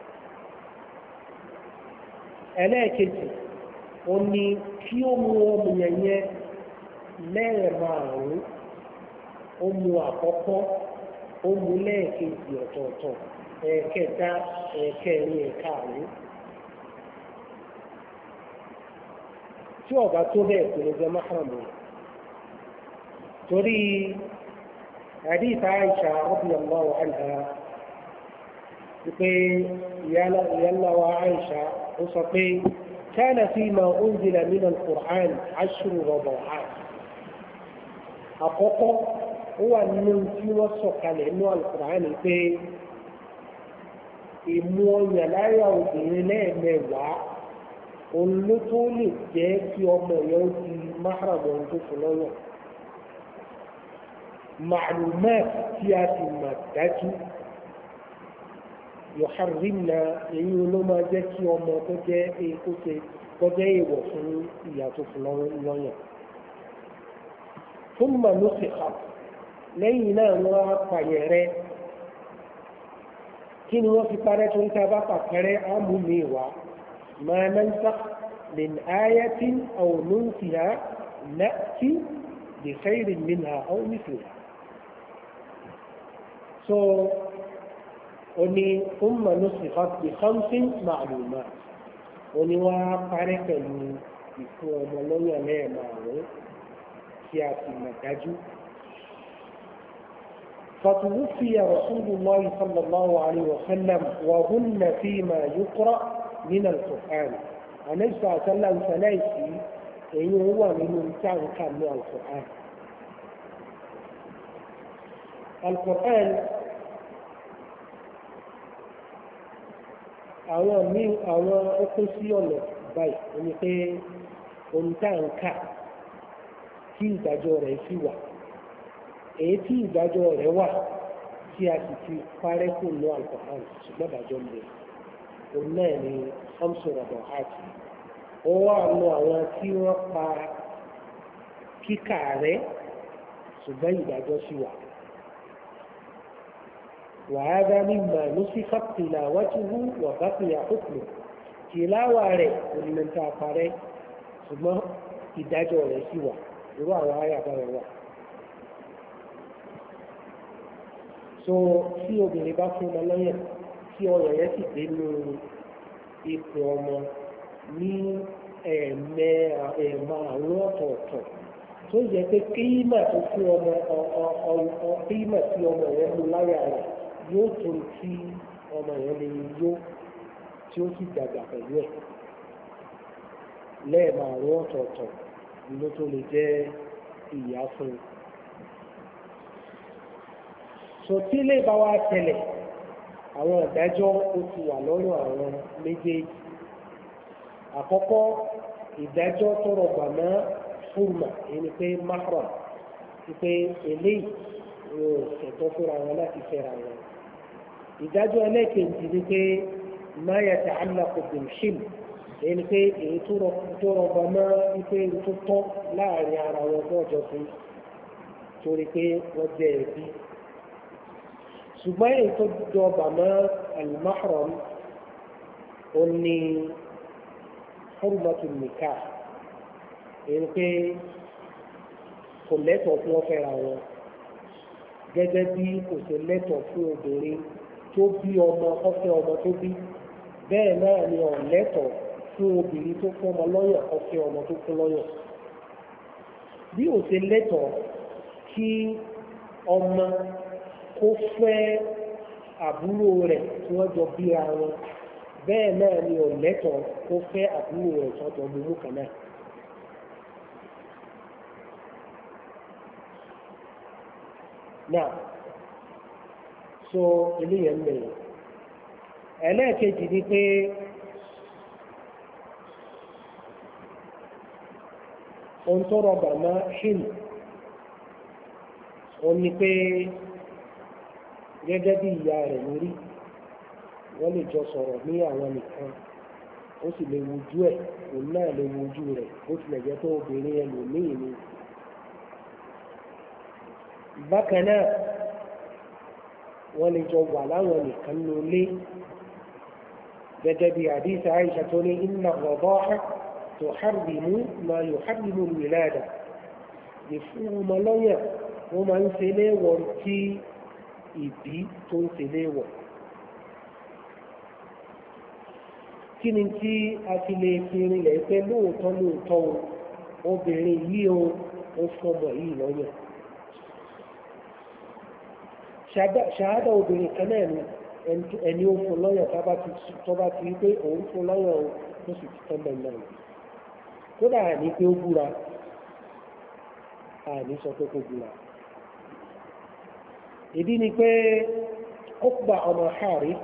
ẹlẹ́ẹ̀kejì ó ní kí ó mú ọmọ yẹn yẹn lẹ́ẹ̀márùn-ún ó mú àkọ́kọ́ ó mú lẹ́ẹ̀kejì ọ̀tọ̀ọ̀tọ̀ ẹ̀ẹ̀kẹta ẹ̀ẹ̀kẹrin ẹ̀ẹ̀karùn-ún tí ọba tó bẹ́ẹ̀ kò lè jẹ́ mahram torí hadith Aisha radiyallahu anha pé ìyálà wa Aisha ó sọ pé kana fima unzila min al-Qur'an ashru rada'at àkọ́kọ́ ó wà nínú tí wọ́n sọ̀kalẹ̀ nínú al-Qur'an pé ìmú ọyàn láyà obìnrin lẹ́ẹ̀mẹ́wàá òun ló tó lè jẹ́ kí ọmọ yẹn ó di mahram ohun tó fún lọ́yàn معلومات سياسي ما dájú يحرمنا èyí ló máa jẹ́ kí ọmọ tó jẹ́ èkó ṣe kọjá èèwọ̀ fún ìyá tó fún lọ́yàn ثم نسخ lẹ́yìn náà wọ́n á pààyàn rẹ kí ni wọ́n fi parẹ́ tó ń ta bá pàpẹ́rẹ́ ámú mi wá ma nansakh min ayatin aw nunsiha na'ti bi khayrin minha aw mithliha. so ó ní thumma nusikhat bi khamsin ma'lumat ó ní wọ́n á parẹ́ pẹ̀lú ìfún ọmọ lọ́yàn lẹ́ẹ̀márùn-ún tí a sì mọ̀ dájú. فتوفي رسول الله صلى الله عليه وسلم وهن فيما يقرأ من القرآن. النبي صلى الله عليه وسلم ثلاثي èyí wà nínú táwọn kan ní Al-Qur'an. Al-Qur'an àwọn míì àwọn ọkọ sí ọ̀nà báyìí ní pé ohun táwọn kà tí ìdájọ́ rẹ̀ sì wà èyí tí ìdájọ́ rẹ̀ wà tí a sì ti parẹ́ kù ní Al-Qur'an ṣùgbọ́n ìdájọ́ ń bẹ òun náà ni ọmsọ̀rọ̀ àti ó wà nù àwọn tí wọ́n pa kíkà rẹ̀ ṣùgbọ́n ìdájọ́ sì wà. وهذا مما نسخت تلاوته وبقي حكمه تلاوة rẹ̀ ومن تعبره ṣùgbọ́n ìdájọ́ rẹ̀ sì wà irú àwọn àyà báyọ̀ wà. so tí obìnrin bá fún ọmọ lọ́yàn tí ọyàn yẹn sì dé nínú ipò ọmọ ní ẹ̀ẹ̀mẹ àwọn ọ̀tọ̀ọ̀tọ̀ tó yẹ pé kíímà tó fún ọmọ kíímà tí ọmọ yẹn mú láyà rẹ̀ yóò tó tí ọmọ yẹn lè yó tí ó sì dàgbà pẹ̀lú ẹ̀ lẹ́ẹ̀mẹ àwọn ọ̀tọ̀ọ̀tọ̀ ló tó lè jẹ́ ìyá fún un. sọtí lè bá wa tẹ̀lẹ̀ àwọn ìdájọ́ ó ti wà lọ́rùn àwọn méjèèjì. àkọ́kọ́ ìdájọ́ tọrọ gbàmọ́ fúnmà ẹni pé mahram ti pé eléyìí ò ṣẹ̀tọ́ fúnra wọn láti fẹ́ra wọn. ìdájọ́ ẹlẹ́kẹ̀ẹ́jì ni pé ma yata'allaqu bil-shim ẹni pé èyí tó rọgbà mọ́ wípé tó tọ́ láàrin ara wọn lọ́jọ́ fún torí pé wọ́n jẹ́ ẹbí. ṣùgbọ́n èyí tó jọba mọ́ al-mahram ó ní hurmatul nikah èyí pé kò lẹ́tọ̀ọ́ fún wọn fẹ́ra wọn gẹ́gẹ́ bí kò ṣe lẹ́tọ̀ọ́ fún obìnrin tó bí ọmọ ọfẹ́ ọmọ tó bí bẹ́ẹ̀ náà ni ọ̀ lẹ́tọ̀ọ́ fún obìnrin tó fún ọmọ lọ́yàn ọfẹ́ ọmọ tó fún lọ́yàn. bí ò ṣe lẹ́tọ̀ọ́ kí ọmọ kó fẹ́ àbúrò rẹ̀ tí wọ́n jọ bíra wọn bẹ́ẹ̀ náà ni ò lẹ́tọ̀ọ́ kó fẹ́ àbúrò rẹ̀ tí wọ́n jọ mú kan náà. náà so eléyẹn ń bẹ̀rẹ̀ ẹlẹ́ẹ̀kejì ni pé ohun tó rọgbà máa ṣìn ó ní pé gẹ́gẹ́ bí ìyá rẹ̀ lórí wọ́n lè jọ sọ̀rọ̀ ní àwọn nìkan ó sì lè wojú ẹ̀ òun náà lè wojú rẹ̀ ó tilẹ̀ jẹ́ tó obìnrin ẹlòmíì ni. bákan náà wọ́n lè jọ wà láwọn nìkan lólé gẹ́gẹ́ bí hadith Aisha tó ní inna ar-rida'a tuharrimu ma yuharrimu al-wilada ìfún ọmọ lọ́yàn wọ́n máa ń ṣe léèwọ̀ tí ìbí tó ń ṣe léèwọ̀. kí ni tí a fi lè fi rinlẹ̀ pé lóòótọ́ lóòótọ́ obìnrin yìí ó ó fọmọ yìí lọ́yàn. ṣàádà obìnrin kan náà ni ẹni ó fún lọ́yàn tó bá ti rí pé òun fún lọ́yàn ó sì ti tẹ́lẹ̀ náà. kódà ní pé ó búra àní sọ pé kó búra. ìdí ni pé Uqba ọmọ Harith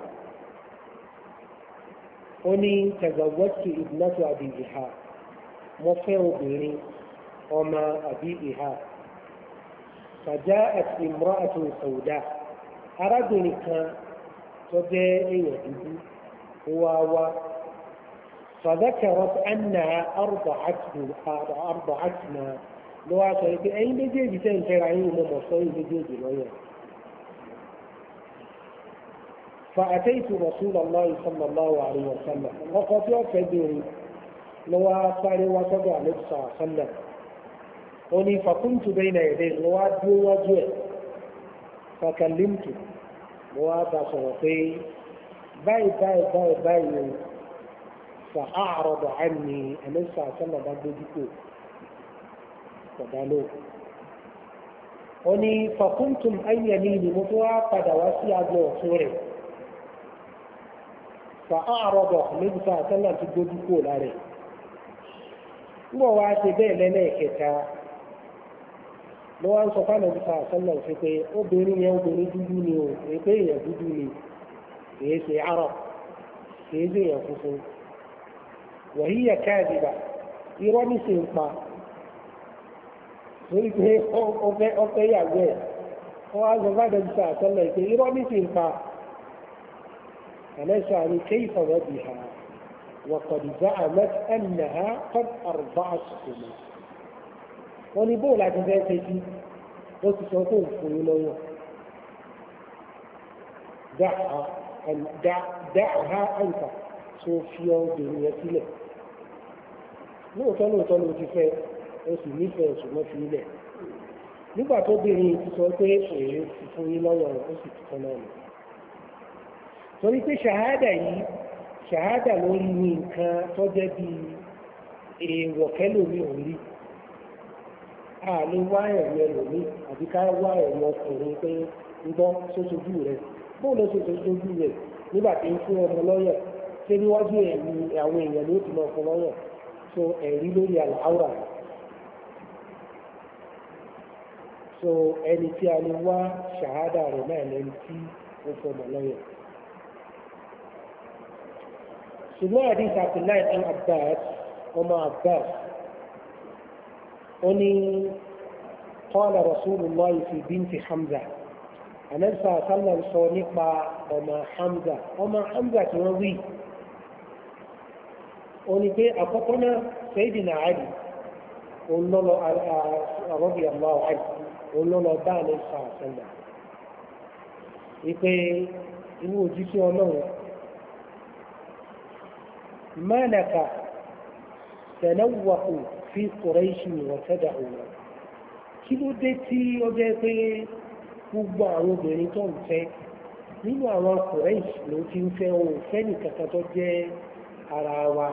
ó ní tazawwajtu ibnatu Abi Ihab mo fẹ́ obìnrin ọmọ Abi Ihab faja'at imra'atun sawda arábìnrin kan tó jẹ́ èèyàn dúdú wá wá fadhakarat annaha arda'atna ló wá sọ pé ẹ̀yin méjèèjì tẹ́ ń tẹ́ra yín mo mọ̀ sọ yín méjèèjì lọ́yàn. فأتيت رسول الله صلى الله عليه وسلم وقد يفدني لو أصاري وصدع النبي صلى الله عليه وسلم وني فكنت بين يديه لو أدو وجهه فكلمت لو أبا صرفي باي باي باي باي فأعرض عني النبي صلى الله عليه وسلم بعد ذلك فقالوا وني فكنتم أي يميني مطوع قد وسي أبو صوري فأعرض النبي صلى الله عليه وسلم تدوجكو عليه wọ́n wá ṣe bẹ́ẹ̀ lẹ́lẹ́ẹ̀kẹta ló wá ń sọ fún àlọ́bí sáà sọ́nà ṣe pé obìnrin yẹn obìnrin dúdú ni o èyí pé èèyàn dúdú ni kìí ṣe àrọ̀ kìí ṣe èèyàn funfun wọ̀nyí yẹ káàdìbà irọ́ ní sì ń pa torí pé ọfẹ́ yàgbé ẹ̀ wọ́n wá sọ fún àlọ́bí sáà sọ́nà pé irọ́ ní sì ń pa àlẹ́sà ni kéyìfà wọ́n bì hà وقد زعمت أنها قد أرضعت سنة ونبول على ذلك وتسوقون فلولو دعها أن دع دعها أنت سوفيا دنيا له lóòótọ́ lóòótọ́ ló ti fẹ́ o sì nífẹ̀ẹ́ ṣùgbọ́n fi ilẹ̀ nígbà tó bìnrin ti sọ pé òun ti fún yín lọ́wọ́ ó sì ti tán náà nù torí pé ṣàhádà yìí ṣàhádà lórí ní nǹkan tó jẹ́ bí èèwọ̀ kẹ́lòmí òrí a lè wá ẹ̀rí ẹlòmí àbí ká wá ẹ̀rí ọkùnrin pé ń gbọ́ sóṣojú rẹ̀ bóun ló sóṣojú rẹ̀ nígbà tí ń fún ọmọ lọ́yọ̀ ṣé níwájú ẹ̀mí àwọn èèyàn ló ti lọ fún lọ́yọ̀ so ẹ̀rí lórí àlàáwà so ẹni tí a lè wá ṣàhádà rẹ̀ náà lẹ́ni tí ó fọmọ lọ́yọ̀. ṣùgbọ́n àdìsí Abdullahi ibn Abbas ọmọ Abbas ó ní qala Rasulullahi fi binti Hamza ànẹ́sà sálà sọ nípa ọmọ Hamza ọmọ Hamza tí wọ́n wí ó ní pé àkọ́kọ́ náà Sayyidina Ali olólọ́ radiyallahu anhu olólọ́ bá ànẹ́sà sálà wípé inú òjíṣẹ́ Ọlọ́run ما لك تنوع في قريش وتدعو kí ló dé tí ó jẹ́ pé gbogbo àwọn obìnrin tó ń fẹ́ nínú àwọn Quraysh ló ti ń fẹ́ ohun fẹ́ni kankan tó jẹ́ ara wa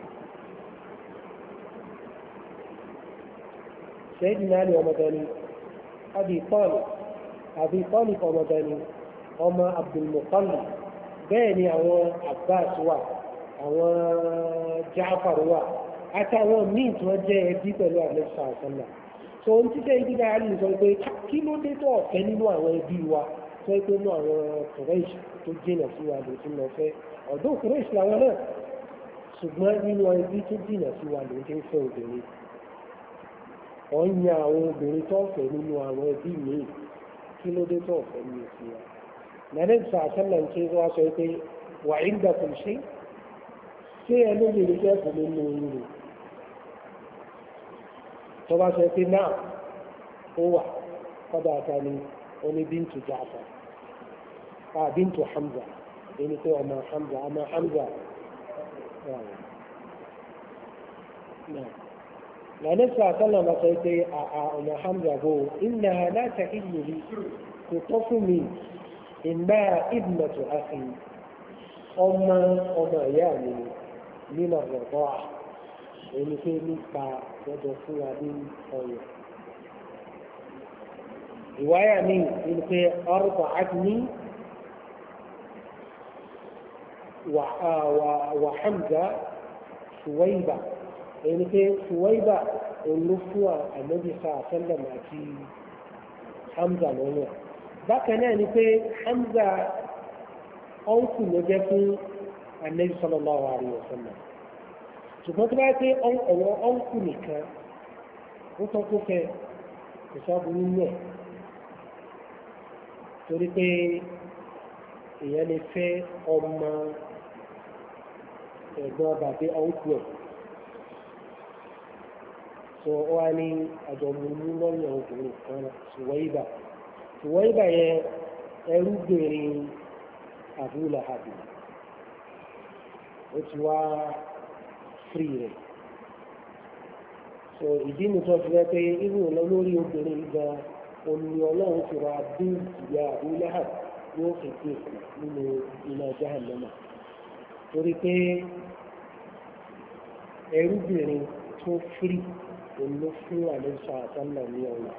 Sayyidina Ali ọmọdani Abi Talib Abi Talib ọmọdani ọmọ Abdul Muttalib bẹ́ẹ̀ ni àwọn Abbas wà àwọn Jáfàr wà àtàwọn míì tí wọ́n jẹ́ ẹbí pẹ̀lú àlẹ́sà àṣálà tó ń títẹ́ ibi náà rí sọ pé kí ló dé tó ọ̀fẹ́ nínú àwọn ẹbí wa tó ń pẹ́ nínú àwọn Quraysh tó jìnà sí wa ló ti lọ fẹ́ ọ̀dọ́ Quraysh làwọn náà ṣùgbọ́n nínú ẹbí tó jìnà sí wa ló ti ń fẹ́ obìnrin wọ́n ń yan àwọn obìnrin tó ọ̀fẹ́ nínú àwọn ẹbí míì kí ló dé tó ọ̀fẹ́ nínú sí wa àlẹ́sà àṣálà ń ké wá sọ pé wà ń gbà kò ṣe ṣé ẹni lè rí kẹ́kọ̀ọ́ nínú orin rẹ̀ tó bá sọ pé náà ó wà kọ́dà àtàní oní bíntù Ja'far à bíntù Hamza ẹni pé ọmọ Hamza ọmọ Hamza lànà sọ àtàlà máa sọ pé àà ọmọ Hamza bò iná láti ìlú rí kò tọ́ fún mi ìmá ibnatu akhi ọmọ ọmọ ìyá mi nínú ọ̀rọ̀ ẹni pé nípa gbọdọ̀ fún wa ní ọyọ̀. ìwáyà mi ni pé ọrùkọ àdìní wà Hamza Suwaiba ẹni pé Suwaiba olùfún ànábì sallam àti Hamza lọ́wọ́. bákan náà ni pé Hamza ọ̀nkù ló jẹ́ fún ànábì sallallahu alaihi wasallam. ṣùgbọ́n tó bá pé ọ̀rọ̀ ọ̀nkù nìkan ó tọ́ kó fẹ́ kò sábà nínú ẹ̀ torí pé èèyàn lè fẹ́ ọmọ ẹ̀gbọ́n bàbá ọ̀nkù ẹ̀ tó wá ní àjọmọ̀lú lọ́yọ̀ obìnrin kan Suwaiba Suwaiba yẹn ẹrúgbìnrin Abu Lahab ó ti wá firi rẹ̀ so ìdí mi tó fi rẹ pé irú lórí obìnrin gan omi ọlọ́run ti ra bí ìyá Abu Lahab yóò fi dé nínú iná Jahannama torí pé ẹrúbìnrin tó firi òun ló fún àlejò àtàlà ní ọ̀la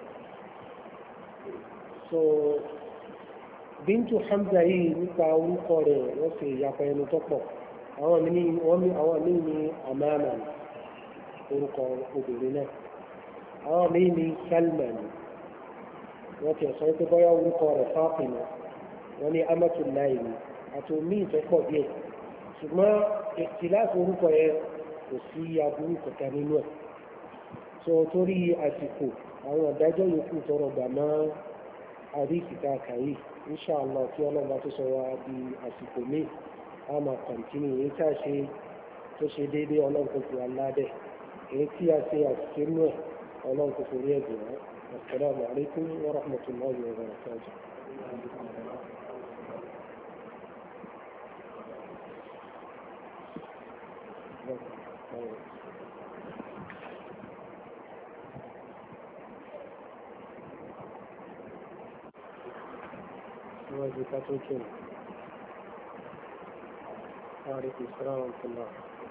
so Bintu Hamza yìí nípa orúkọ rẹ̀ wọ́n fi ìyapa ẹnu tó pọ̀ àwọn míì ní Amama orúkọ obìnrin náà àwọn míì ní Salma ni wọ́n ti sọ pé bóyá orúkọ rẹ̀ Fatima wọ́n ní Amatullahi ni àti omi ìtọ́pọ̀ díẹ̀ ṣùgbọ́n ìtìláàfù orúkọ yẹn kò sí aburú kankan nínú ẹ̀ so torí àsìkò àwọn ìdájọ́ yòókù tọrọ gbà máa àríkì tá a kà yìí inṣàlá tí ọlọ́ba tó sọ wá di àsìkò míì a máa kọ̀ǹtínú èyí tá a ṣe tó ṣe déédéé ọlọ́run kò fi aládẹ́ èyí tí a ṣe àṣìṣe nú ẹ̀ ọlọ́run kò fi rí ẹ̀jẹ̀ rẹ̀ assalamu alaikum wa rahmatullahi wa barakatuh. وظيفتكم وعليكم السلام ورحمة الله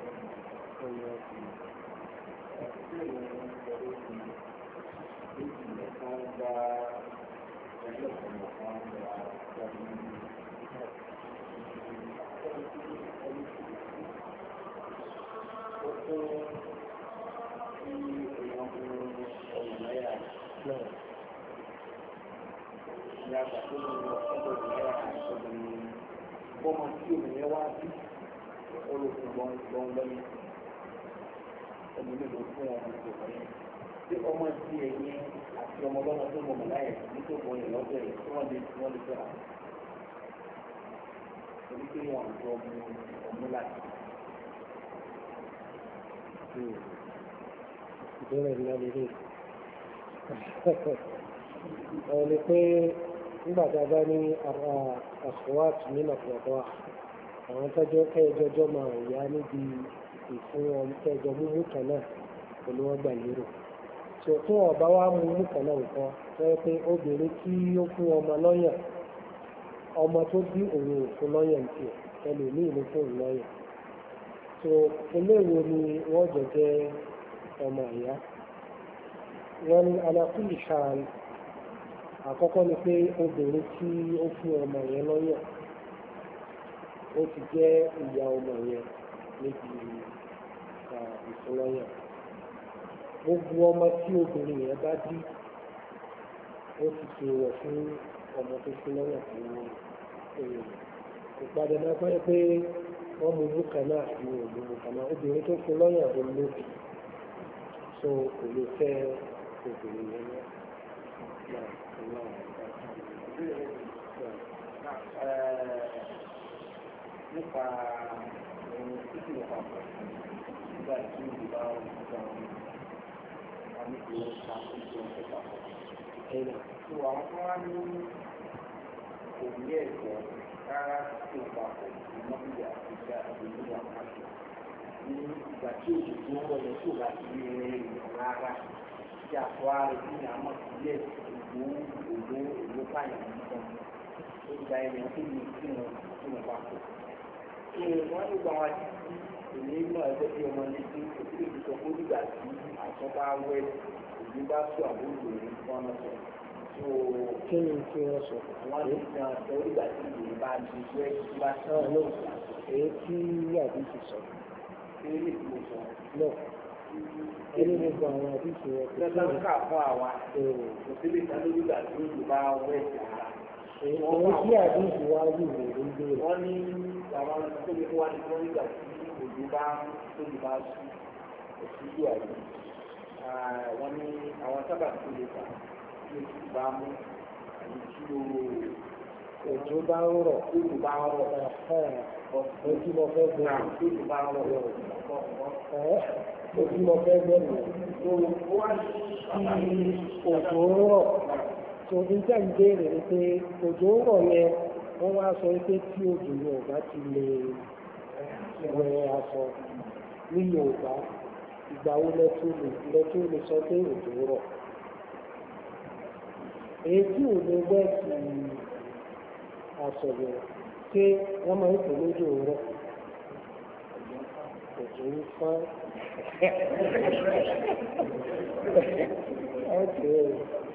Bọ́mọ tí òmìnira wá sí olùkùn gbọ̀ngbọ̀n lọ́yìn òmìnira fún ọmọ ìṣòwò yẹn. Tí ọmọ tí ẹ̀yìn àti ọmọ ọlọ́mọ tó mọ̀ láyé nítorí wọn lọ́jọ́ yìí tí wọ́n lè wọ́n lè fẹ́ra. Torí pé wọn àjọ ọmọ ọmọ láti. Ìbéèrè ńlá lélẹ̀. Àwọn ni pé nígbà tí a bá ní àkọwàt nínú ọ̀pọ̀lọpọ̀ àwọn tọ́jọ́ kẹjọjọ́ máa yá níbi ìfún ọmọ kẹjọ múmú kan náà pẹ̀lú wọn gbà lérò tí ó tún ọba wa múmú kan náà nǹkan tó yẹ pé obìnrin tí ó fún ọmọ lọ́yàn ọmọ tó bí òun ò fún lọ́yàn tiẹ̀ ẹlòmíì ló fún òun lọ́yàn tó eléwo ni wọ́n jọ jẹ́ ọmọ ìyá wọn ní alákùnrin ṣáà àkọ́kọ́ ni pé obìnrin tí ó fún ọmọ yẹn lọ́yàn ó ti jẹ́ ìyá ọmọ yẹn níbi ìfúnlọ́yàn gbogbo ọmọ tí obìnrin yẹn bá bí ó ti ṣe wọ̀ fún ọmọ tó fún lọ́yàn fún èèyàn ìpàdé náà pẹ́ pé wọ́n mú mú kan náà àti wọ́n mú mú kan náà obìnrin tó fún lọ́yàn ló lóbi so kò lè fẹ́ obìnrin yẹn náà. Nípa ohun títí wọ́n papọ̀ nígbà tí ìlú bá ń gbà wọn ní ìlú ká títí wọ́n fẹ́ papọ̀. Tó àwọn tó wá ní òní ẹ̀kọ́ rárá tí ó papọ̀ ìmọ̀bíyà àti ìjà àbẹ̀lú àkàtì ní ìgbà tí òjò tó ń wọlé tó bá ti rí rẹ̀ rárá tí àpò ààrẹ tí ní àmọ́ sílẹ̀ ìgbó ògbó ògbó pààyàn nìkan ó ti gba ẹni tó ní kí wọn kí wọn papọ̀. Wọ́n ní gbọ́n wá sí èmi náà ẹgbẹ́ tí ọmọ ní sí òkúlé ti sọ fún ìgbà tí àtọ́ bá wẹ́ òbí bá sọ àbúrò rẹ̀ fún ọmọ sọ. Kí ni kí wọ́n sọ? Wọ́n ti fi hàn sọ ìgbà tí ìlú bá ti wẹ́ tí bá sọ náà èyí tí àdìsí sọ. Eré lè fi sọ. Náà ẹni gbogbo àwọn àdìsí wọn. Lọ́sàn án kà fún àwa. Kò sí lè sá lórí ìgbà tí ìlú bá wẹ́ ìyára. Èyí tí àdìsí wá wù mí ló ń béèrè. Wọ́n ní àwọn tóbi fún wa ní wọ́n nígbà tí òjò bá tóbi bá sùn òṣìṣú àyè. Wọ́n ní àwọn sábà tó lè fà tí oṣù bá mú àyè tí òjò bá ń rọ̀. òjò bá ń rọ̀. Ojú mo fẹ́ gbọ́. Òjò bá ń rọ̀. Ojú mo fẹ́ gbọ́ nìyẹn. Òjò ń rọ̀. Tòbí jẹ́ ń béèrè ni pé òjò ń rọ̀ yẹn wọ́n wá sọ pé tí òjò Yorùbá ti lè wẹ aṣọ ní Yorùbá ìgbà wo lẹ́tọ́ lè sọ pé òjò rọ̀ èyí tí ò lè wẹ́ sí aṣọ yẹn pé wọ́n máa ń pè lójú rọ̀ òjò ń fọ́n okay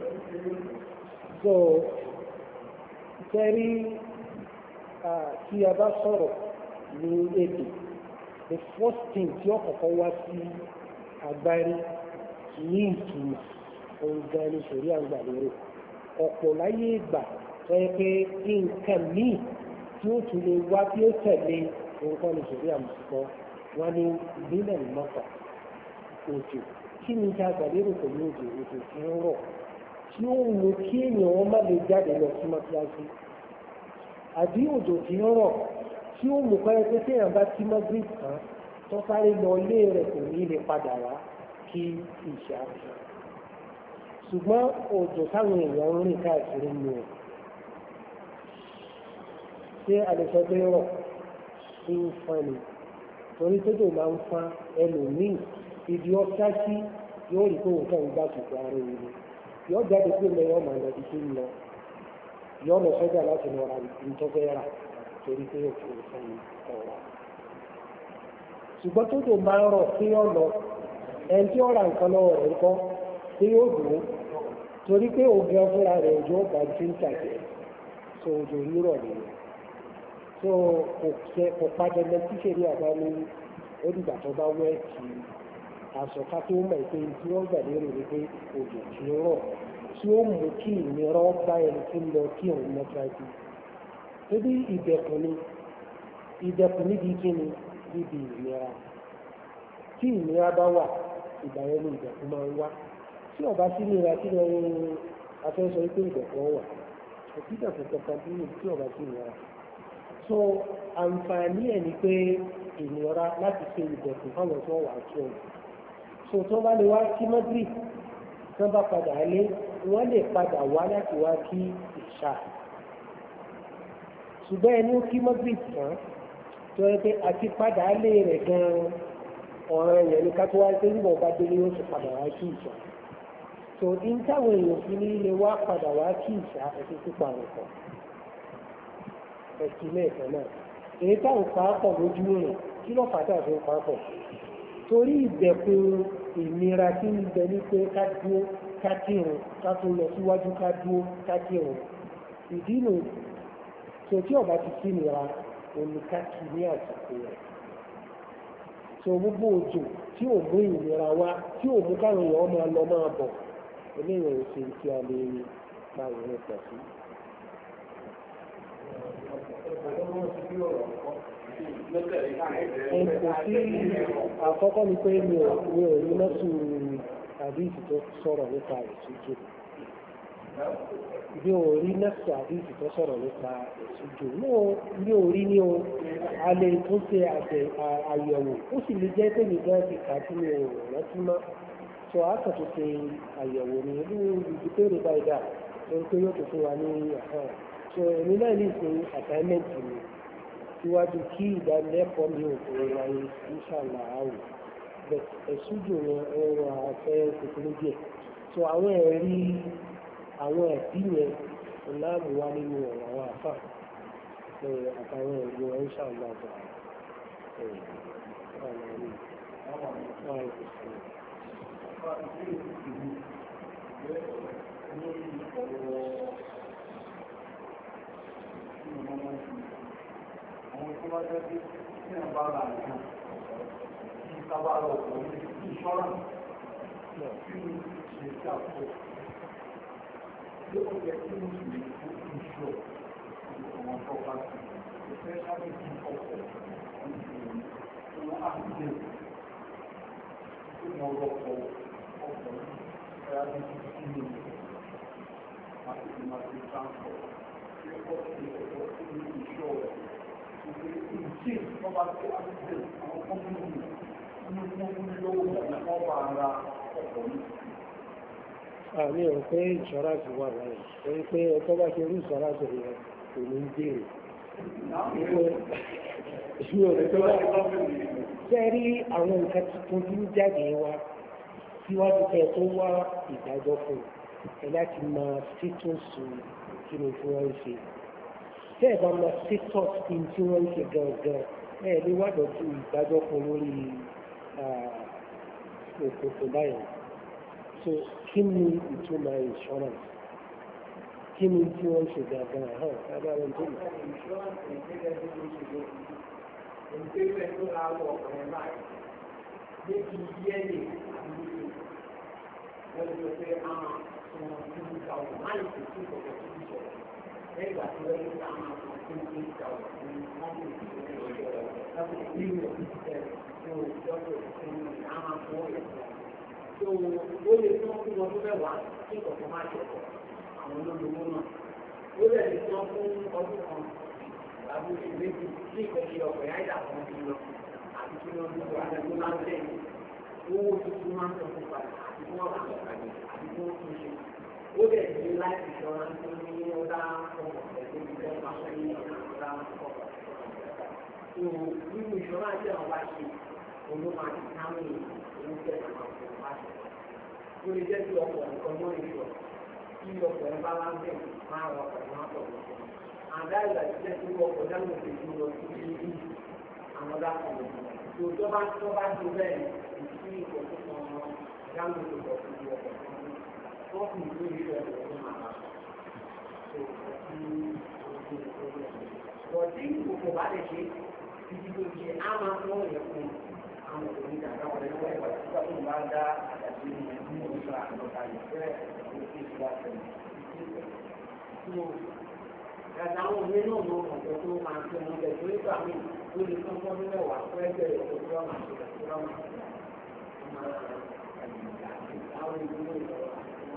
so very tí a bá sọ̀rọ̀ ní èdè the first thing tí ó kọ́kọ́ wá sí agbárí ní ìtumọ̀ ohun gan ni sòrí àgbà lérò ọ̀pọ̀ láyé ìgbà tó yẹ pé nǹkan míì tí ó tún lè wá tí ó tẹ̀lé nǹkan ni sòrí àmùsùkọ́ wọn ní ìbílẹ̀ mọ́tà òjò kí ni ká gbà lérò pẹ̀lú òjò òjò tí ń rọ̀ tí ó mú kí èèyàn wọn má lè jáde lọ sí mọ́tíláṣí àbí òjò tí ń rọ̀ tí ó mú pẹ́ pé téèyàn bá tí mọ́gírì tán tó sáré lọ ilé rẹ̀ kò ní lè padà wá kí ìṣe àṣà ṣùgbọ́n òjò táwọn èèyàn ń rìn káàkiri nù ẹ̀ ṣé àlejò pé rọ̀ ń fọn ni torí tó dò máa ń fọn ẹlòmíì ibi ọ̀sá sí yóò rí pé òun kàn ń gbà tùtù ara òun ni yóò jáde pé lẹ́yìn ọmọ rẹ̀ ti ń lọ yóò lọ sọ́jà láti lọ ra ìtọ́fẹ́ rà torí pé òkè òfin ọ̀rọ̀ ṣùgbọ́n tó tó máa ń rọ̀ sí ọ̀nà ẹni tí ó ra nǹkan lọ́wọ́ rẹ̀ kọ́ tí yóò dùn ún torí pé òun gan fúnra rẹ̀ òjò ọgbà tí ń tàjẹ́ so òjò rírọ̀ nìyẹn so kò ṣe kò padà lọ sí ṣe ní àbá ní onígbà tó bá wẹ́ kí aṣọ ká tó mọ̀ pé tí wọ́n gbà lérò ní pé òjò tí ń rọ̀ tí ó mú kí ìnira bá ẹni tí ń lọ kí òun mọ́tíráàtì torí ìdẹ̀kùn ni ìdẹ̀kùn níbi kí ni níbi ìnira tí ìnira bá wà ìgbà yẹn ni ìdẹ̀kùn máa ń wá tí ọba sí ìnira tí wọ́n afẹ́sọ pé ìdẹ̀kùn wà òtí ìdẹ̀kùn kankan bí tí ọba sí ìnira so àǹfààní ẹ̀ ni pé ìnira láti ṣe ìdẹ̀kùn fáwọn tí wọ́n wà á tó ọ̀nà so tó bá lè wá sí Madrid tí wọ́n bá padà lé wọ́n lè padà wá láti wá kí ìṣà ṣùgbọ́n ẹni ó kí Madrid tán tó yẹ pé àti padà lé rẹ̀ gan-an ọ̀ràn yẹn ni ká tó wá pé nígbà ọba délé yóò ti padà wá kí ìṣà so ní táwọn èèyàn fi ní ilé wá padà wá kí ìṣà ẹ̀sìn pípa nǹkan ẹ̀sìn mẹ́ẹ̀kan náà èyí táwọn pàápọ̀ lójú rẹ̀ kí ló fàtà fi ń pàápọ̀ torí ìdẹ̀kùn ìnira tí ń bẹ ní pé ká dúró ká kírun ká tó lọ síwájú ká dúró ká kírun ìdí nù tó tí ọba ti sí nira òní ká kí ní àsìkò rẹ̀ tó gbogbo òjò tí ò mú ìnira wá tí ò mú káwọn èèyàn máa lọ máa bọ̀ eléyìí ò ṣe tí a lè máa rìn pọ̀ sí. Kò sí àkọ́kọ́ ni pé mi ò mi ò rí lọ́sùn àdíìsì tó sọ̀rọ̀ nípa ìṣújú. Mi ò rí lọ́sùn àdíìsì tó sọ̀rọ̀ nípa ìṣújú. Mi ò rí ní o, a lè tún ṣe àyẹ̀wò. Ó sì lè jẹ́ pé mi gan ti kà sí mi ò rántí mọ́. Sọ àkàtúntò ṣe àyẹ̀wò ní ìlú ìdíkéré báyìí dà lórí pé yóò tó fún wa ní àhán. So èmi náà ní ìsìn assignment mi síwájú kí ìdánilẹ́kọ̀ọ́ mi ò tó wáyé inshallah àwò ẹ̀sùjò wọn ẹ̀rọ afẹ́ kékeré díẹ̀ so àwọn ẹ̀rí àwọn ẹ̀bí yẹn láàmú wá nínú ọ̀rọ̀ àwọn àfà àtàwọn ẹ̀rí wọn inshallah àgbà àwọn tó bá jẹ́ pé tí wọ́n bá ra nǹkan kí sábà lọ pọ̀ ní ìṣọ́ra tí ó ṣe sí àpò yóò jẹ́ kí ó sì lè fún ìṣọ́ àwọn tó bá ti ṣe sáré kí ọkọ̀ wọn á gbé tí wọ́n rọ́pọ̀ ọkọ̀ ẹ̀yà bí i sí ní àti ìmọ̀sí sáńpọ̀ tí ó kọ́ sí ọkọ̀ sí ìṣọ́ rẹ̀ ìṣe ọba tí a ti tẹ̀ àwọn kọ́mpúnì nínú kọ́mpúnì lówó ìgbà ọba ara ọkọ̀ ní. àmì ò pé ìṣọ́ra ti wà láyé torí pé ẹjọ́ bá ṣe irú ìṣọ́ra ti rẹ̀ kò ní béèrè ìṣú ọ̀rẹ́ tó wà sẹ́rí àwọn nǹkan tuntun tí ń jáde wá síwájú kẹ́ tó wá ìdájọ́ fún ẹ láti máa ṣètòsù kí ni tí wọ́n ń ṣe tẹ́ ẹ bá máa ṣètòsù kí ni tí wọ́n ń ṣe gangan ẹ ní wádọ̀ tó ìdájọ́ fún lórí òkòtò báyìí so kí ni ìtumọ̀ insurance kí ni tí wọ́n ń ṣe gangan hàn lábára tó lù. Ìgbésẹ̀ tó láwọ̀ ọ̀rẹ́ báyìí, méjì yẹ́lẹ̀ àbúrò wọ́n ti pé àwọn ọmọ tí ó ga ọ̀rọ̀ máa ń tètè sí ìkọ̀kọ̀ tó ti sọ̀rọ̀. Lẹ́gbà tí wọ́n ń ta àwọn ọmọ tí ó ti ga ọ̀rọ̀ fún wọn kò sí ọ̀rọ̀ láti ní ìwọ̀n ìṣẹ́ tó ìjọ́sọ̀ fún àwọn afọ́ ẹ̀kọ́. Tó ó lè tán fún wọn tó mẹ́wàá tí ìkọ̀kọ̀ máa ṣẹ̀kọ̀ àwọn olólùwọ́ náà. Ó lè tán fún ọdún kan àbí ìrètí tí ìkọ̀kọ̀ ọ̀pọ̀ yáyà kan ti lọ àti tí wọ́n ti wà lẹ́nu máa ń tẹ̀lé owó tuntun máa ń sọ fún padà àti tí wọ́n bá sọ padà àti tí wọ́n tún ṣe. Ó dẹ̀ ní láti ṣọ́ra tó ní ọ̀dà ọkọ̀ pẹ̀lú ìjọba máa ń ní ọ̀dà ọkọ̀. Tó nínú ìṣọ́ra tí àwọn bá ṣe olú máa ti káwọn èèyàn ń tẹ̀lé àwọn ọkọ̀ bá ṣe. Ó lè jẹ́ kí ọkọ̀ nǹkan mọ́ ìṣọ̀ kí ọkọ̀ ẹ̀ bá wá ń bẹ̀ máa rọ ọkọ̀ máa pọ̀ lọ́kọ̀. Àdá ìgbà tí jẹ́ kí ọkọ̀ dáhùn òṣèlú lọ sí ilé àwọn dákọ̀ tó tó bá tó bá tó bẹ́ẹ̀ ìdí ìkọ̀ tó kàn án dáhùn òṣèlú lọ sí ilé ọkọ̀ tó wọ́n fi ìlú ìlú ẹ̀rọ tó máa bá tó bọ̀ tí ìkòkò bá lè ṣe títí tó ṣe á máa fún ọ̀yẹ̀ fún àwọn òṣèlú ìdàgbà wọn lẹ́wọ́ ẹ̀wà tí wọ́n tó bá dá àdàbí ní oṣù àlọ́ta ìfẹ́ òṣèlú àti Kàtà àwọn òwe náà mọ ọ̀pọ̀ tó máa fi ọmọ bẹ̀ tó nígbà míì ó lè fún fún mẹ́wàá fún ẹgbẹ́ rẹ̀ tó tó wà máa ṣe tó wà máa ṣe àwọn ìdílé ìjọba.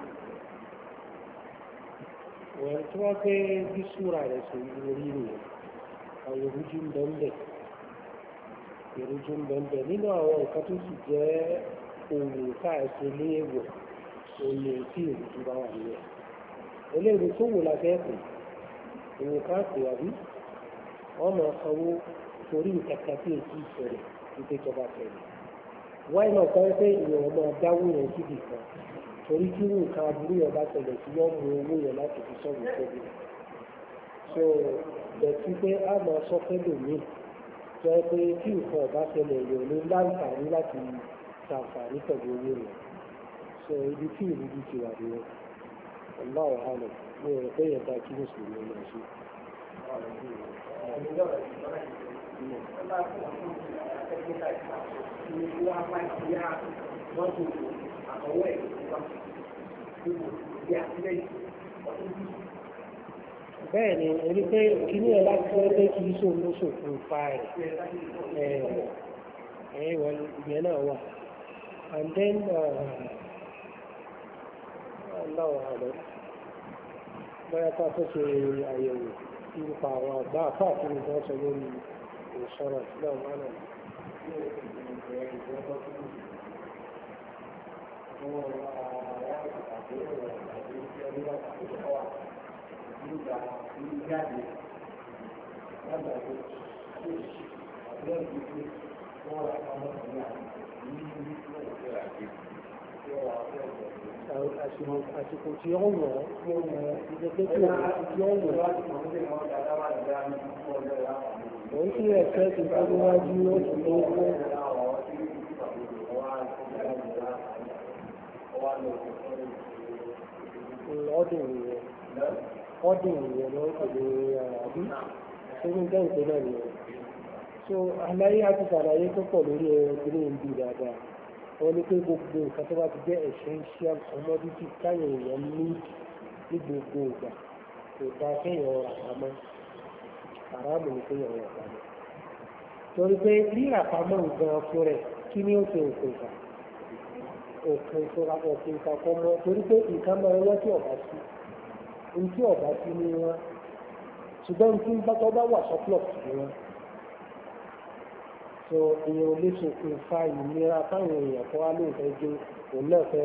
Wọ́n tí wọ́n pé bí súra rẹ̀ sọ orí rẹ̀ àwọn ìrújú ń bẹ ń bẹ̀ ìrújú ń bẹ ń bẹ̀ nínú àwọn nǹkan tó sì jẹ́ òun káàkiri léèwọ̀ òye tí ìrújú bá wà nílẹ̀ eléyìí tó wù lábẹ́ ẹ̀kọ́ òun káàkiri àbí wọ́n máa sanwó torí ìkàkà tí èsì ìṣẹ̀lẹ̀ ìpè ìjọba ṣẹlẹ̀ wáyé náà kọ́ pé ìwọ̀n ọmọ dáwó yẹn síbi kan torí kí nǹkan aburú yẹn bá ṣẹlẹ̀ sí yọ́ mú owó yẹn láti fi sọ́ọ̀bù sọ́ọ̀bù so bẹ̀tí pé a máa sọ fẹ́lẹ̀ mí jẹ́ pé kí nǹkan ọ̀bá ṣẹlẹ̀ yẹn ní láǹfààní láti ṣàǹfààní pẹ̀lú owó rẹ̀ so ibi tí ìrújú ti wà nìyẹn ọ̀la ọ̀hánà mo rò pé yẹn bá kí mùsùlùmí lọ sí. Bẹ́ẹ̀ ni ẹni pé kíní ẹ̀ láti fẹ́ pé kì í ṣòun ló ṣòfin fa ẹ̀ ẹ̀ wọ́n ìyẹn náà wà and then aláwọ̀ àlọ́ bóyá ká tó ṣe àyẹ̀wò nípa àwọn àgbà àpá àti nǹkan sọ lórí ìṣọ́ra sílẹ̀ wọn náà. Àsìkò tí ó wọ̀ ó wọ̀ ìdẹ́gbẹ́ tí ó wọ̀ òun tí ẹ̀fẹ́ ti fẹ́ níwájú ó sì tó wọ́. Ọdún ìyẹn ọdún ìyẹn ló ń pèlè àbí tó ń jẹ́ ìpínlẹ̀ nìyẹn. So àlàyé àti àlàyé tó pọ̀ lórí ẹgbẹ́ ìbí dáadáa wọ́n ní pé gbogbo nǹkan tó bá ti jẹ́ essential commodity táyọ̀ èèyàn ní ní gbogbo ìgbà kò dá kéèyàn rà pamọ́ àràmù ní kéèyàn rà pamọ́ torí pé rírà pamọ́ nǹkan fún rẹ̀ kí ni ó ṣe òkùnkà òkùnkà òkùnkà kan mọ́ torí pé nǹkan máa ń wọ́n tí ọ̀bá sí ní tí ọ̀bá sí ní wọn ṣùgbọ́n tí bá tọ́ bá wà surplus ní wọn. So èèyàn ò lè ṣokùnfà ìnira táwọn èèyàn kan wá lóòótọ́ gbé òun náà fẹ́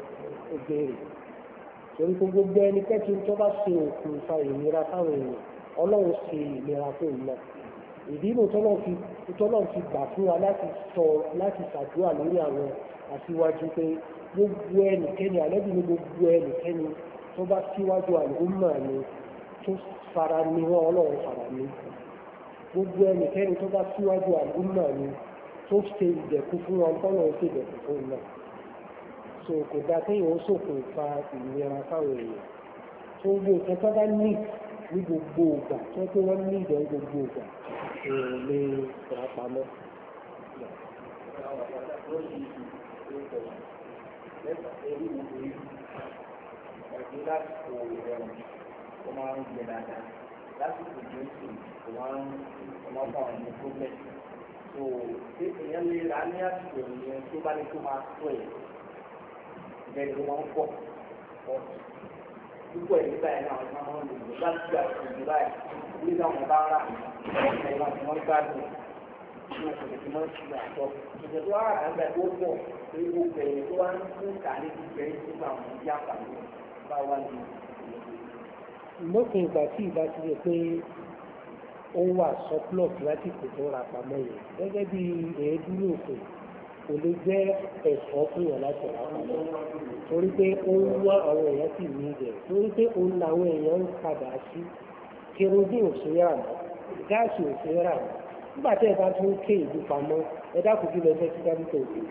béèrè torí pé gbogbo ẹnikẹ́ni tó bá ṣe òkùnfà ìnira táwọn èèyàn ọlọ́run ṣe ìlera fún òun náà ìdí inú tọ́lọ́run ti gbà fún wa láti sọ láti ṣàdúrà lórí àwọn aṣíwájú pé gbogbo ẹnikẹ́ni àlẹ́bí ní gbogbo ẹnikẹ́ni tó bá síwájú àlùmọ́ ni tó fara ní wọn ọlọ́run fara ní gbogbo ẹnikẹ́ni tó bá síwájú àlùmọ́ ni tó ṣe ìdẹ̀kùn fún wọn tọ́lọ́run ṣe ìdẹ̀kùn fún náà so kò dáa kéèyàn ó ṣokùnfà ìlera fáwọn èèyàn tó gbogbo nǹkan tó bá ní ní gbogbo ìgbà tó pé wọ́n ní ìdẹ̀ gbogbo ìgbà èèyàn lè rà pamọ́. Ẹ̀sìn lásìkò ìrọ̀rùn tó máa ń gbẹ dáadáa lásìkò jésù tó máa ń ọmọ fún àwọn ọmọ problem. So ṣé èèyàn lè rà ní àsìkò ìyẹn tó bá ní tó máa tó ẹ̀ bẹ́ẹ̀ ló máa ń pọ̀ púpọ̀ ẹ̀ nígbà yẹn náà wọ́n máa ń lò láti gbà ìdìbò báyìí nígbà wọn bá rà ẹ̀yìn wọn tí wọ́n gbádùn ní ọ̀sẹ̀ tí wọ́n ti àtọ́ ìṣẹ̀lẹ̀ tó wà àgbà tó pọ̀ pé gbogbo ẹ̀yìn tó wá ń fún kà ní ìgbẹ́ nígbà wọn yá pàdé bá wà ní lópin ìgbà tí ìbá ti yẹ pé ó wà surplus láti kò tó ra pamọ́ yẹn gẹ́gẹ́ bí èédú ní òfin kò lè jẹ́ ẹ̀fọ́ fún yàn láti ra pamọ́ torí pé ó ń wá àwọn èèyàn sì ní ibẹ̀ torí pé òun làwọn èèyàn ń padà sí kerosene ò ṣe rà mọ́ gáàsì ò ṣe rà mọ́ nígbà tí ẹ bá tún ké ìlú pamọ́ ẹ dákun kí lọ fẹ́ sí kábítọ̀ òkè.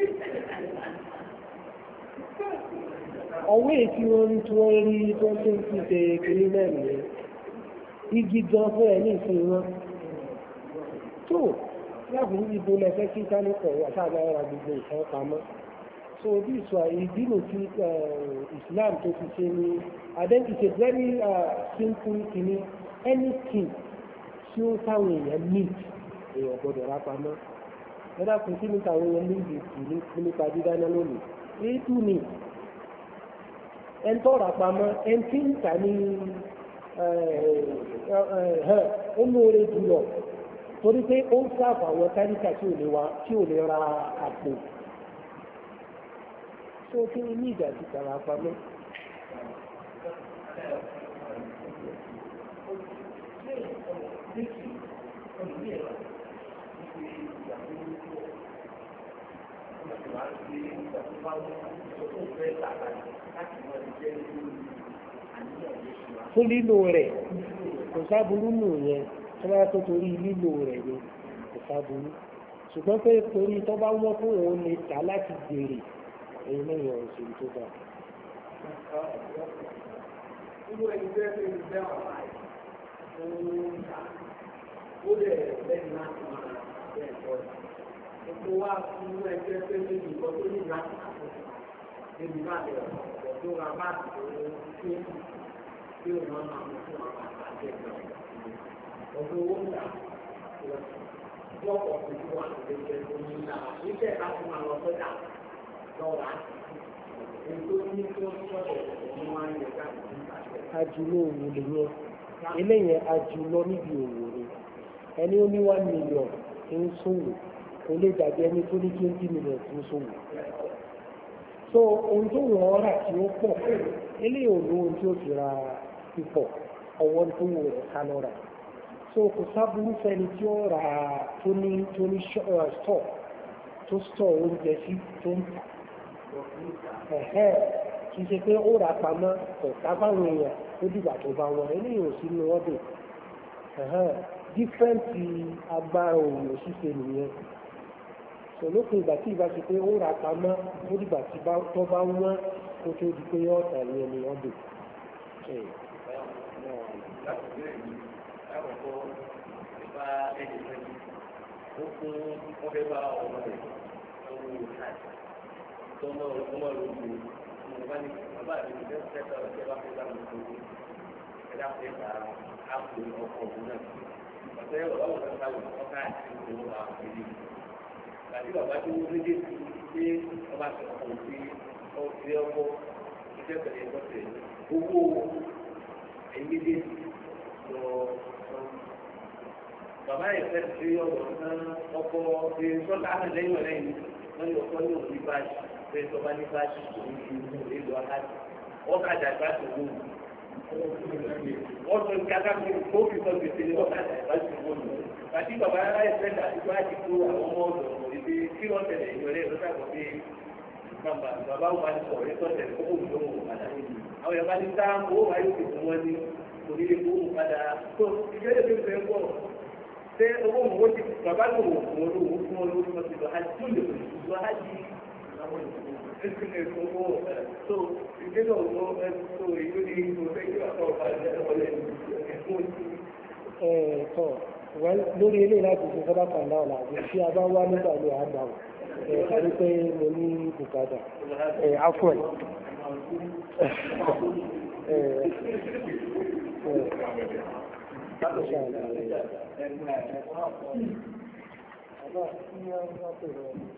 ọwọ́ èyí wọ́n tí wọ́n rí tó tó ń fi ṣe kiri náà nìyẹn igi gan fún ẹ ní ìfún wọn tó láàbù ibo lẹfẹ kí sálẹkọ àtàgbà ara gbogbo ìfẹ́ pamọ́ so bí ìsọ ìdínú tí Islam tó ti ṣe ní aden is a very uh, simple kini anything tí ó táwọn èèyàn meet èèyàn gbọ́dọ̀ rà pamọ́ ẹ dákun kí ní táwọn èèyàn níbi ìtì nípa dídáná lónìí èyí tún ni ẹn tó rà pamọ́ ẹn tí ń tà ní ó lóore jùlọ torí pé ó ń sáàbù àwọn táríkà tí ò lè wá tí ò lè ra àpò tó kí ní ní ìdàtí tàrà pamọ́. fún lílo rẹ̀ kò sáburú nù yẹn tó bá tó torí lílo rẹ̀ ni kò sáburú ṣùgbọ́n pé torí tó bá wọ́n fún òun lè tà láti gbèrè èyí lẹ́yìn ọ̀rọ̀ sí tó bá. Nínú ẹni bẹ́ẹ̀ tó ń bẹ́ ọ̀la ó lè lẹ́yìn láti máa bẹ́ẹ̀ kọ́ ẹ̀. Gbogbo wa nínú ẹgbẹ́ pé méjì kan tó ní láti àkókò níbi máa lè ọ̀pọ̀ tó ra máàkì tó ń tó tí ó máa máa mú fún àwọn àgbàjẹ ìgbà ọdún owó ńlá lọ́pọ̀ tó wà lórí ẹgbẹ́ omi ńlá níbẹ̀ láti máa lọ sọ́jà lọ́wọ́ àti èyí tó ní kí wọ́n sọ̀rọ̀ ní wọ́n á yẹ káàkiri nípa ajúlọ òwò lè yẹn eléyẹn ajúlọ níbi òwò rẹ ẹni ó ní one million ń ṣòwò kò lè dàbí ẹni tó ní twenty million ń ṣòwò so ohun tó wọ́n rà tí ó pọ̀ eléyìí ò ní ohun tí ó fi ra pípọ̀ ọwọ́ tó wọ̀ rẹ̀ ká lọ rà so kò sábúrú fẹ́ni tí ó rà tó ní tó ní stọ̀ tó stọ̀ oúnjẹ sí tó ń tà ẹ̀hẹ́ kì í ṣe pé ó rà pamọ́ ọ̀tá báwọn èèyàn ó dìgbà tó bá wọn eléyìí ò sí ní ọdún ẹ̀hẹ́ dífẹ́ǹtì agbára òun ò ṣíṣe nìyẹn lókun ìgbà tí ìbá ṣe pé ó rà pamọ́ ó dìgbà tí tó bá wọ́n kó tó di pé ọ̀tà ní ẹni ọdún. Tàbí bàbá tó wọ́n méjì sí pé ọba sọ̀rọ̀ sí ọ̀sẹ̀ ọkọ̀ iṣẹ́ pẹ̀lú ẹ̀kọ́ tẹ̀ owó ẹ̀yìn méjì lọ. Bàbá yẹn fẹ́ ṣe ọ̀rọ̀ náà ọkọ̀ ṣe sọ́tà náà lẹ́yìn ọ̀lẹ́yìn wọ́n ní ọkọ̀ ní òní báyìí fẹ́ sọ́ba ní báyìí òní fi ìlú èlò akáàtì ọ̀kadà gbà tó wù wọ́n sọ ní akáko kó fi sọ gbèsè ní ọ̀gá láti wọ́n lọ. Bàtí bàbá ẹ̀sẹ̀ àti bá ti kó àwọn ọmọ ọ̀dọ̀ ìdí kí wọ́n tẹ̀lé ìyọ̀lẹ́ lọ́sàgbọ̀ pé bàbá bàbá wọn bá ti sọ̀rọ̀ ní sọ̀tẹ̀ kó kó wùdó wọn padà. Àwọn yàrá ti dá owó wáyé òkè fún wọn ní onílé kó wọn padà. Tó ìgbésẹ̀ tó fẹ́ pọ̀ ṣé owó mọ̀ wọ́n ti bàbá tó wò fún wọn lówó fún wọn lówó ti lọ hajj tó lè lọ hajj so ìgbésẹ̀ òwò tó ìlú ní ìlú fẹ́ kí wà sọ̀rọ̀ padà wọlé ẹ̀ tọ́ lórí ilé láti ṣe sọ́dá kan náà làbí tí a bá wá nígbà ní àdáwò ẹ̀ àrí pé mo ní bùkátà ẹ̀ afọ́ ẹ̀ ẹ̀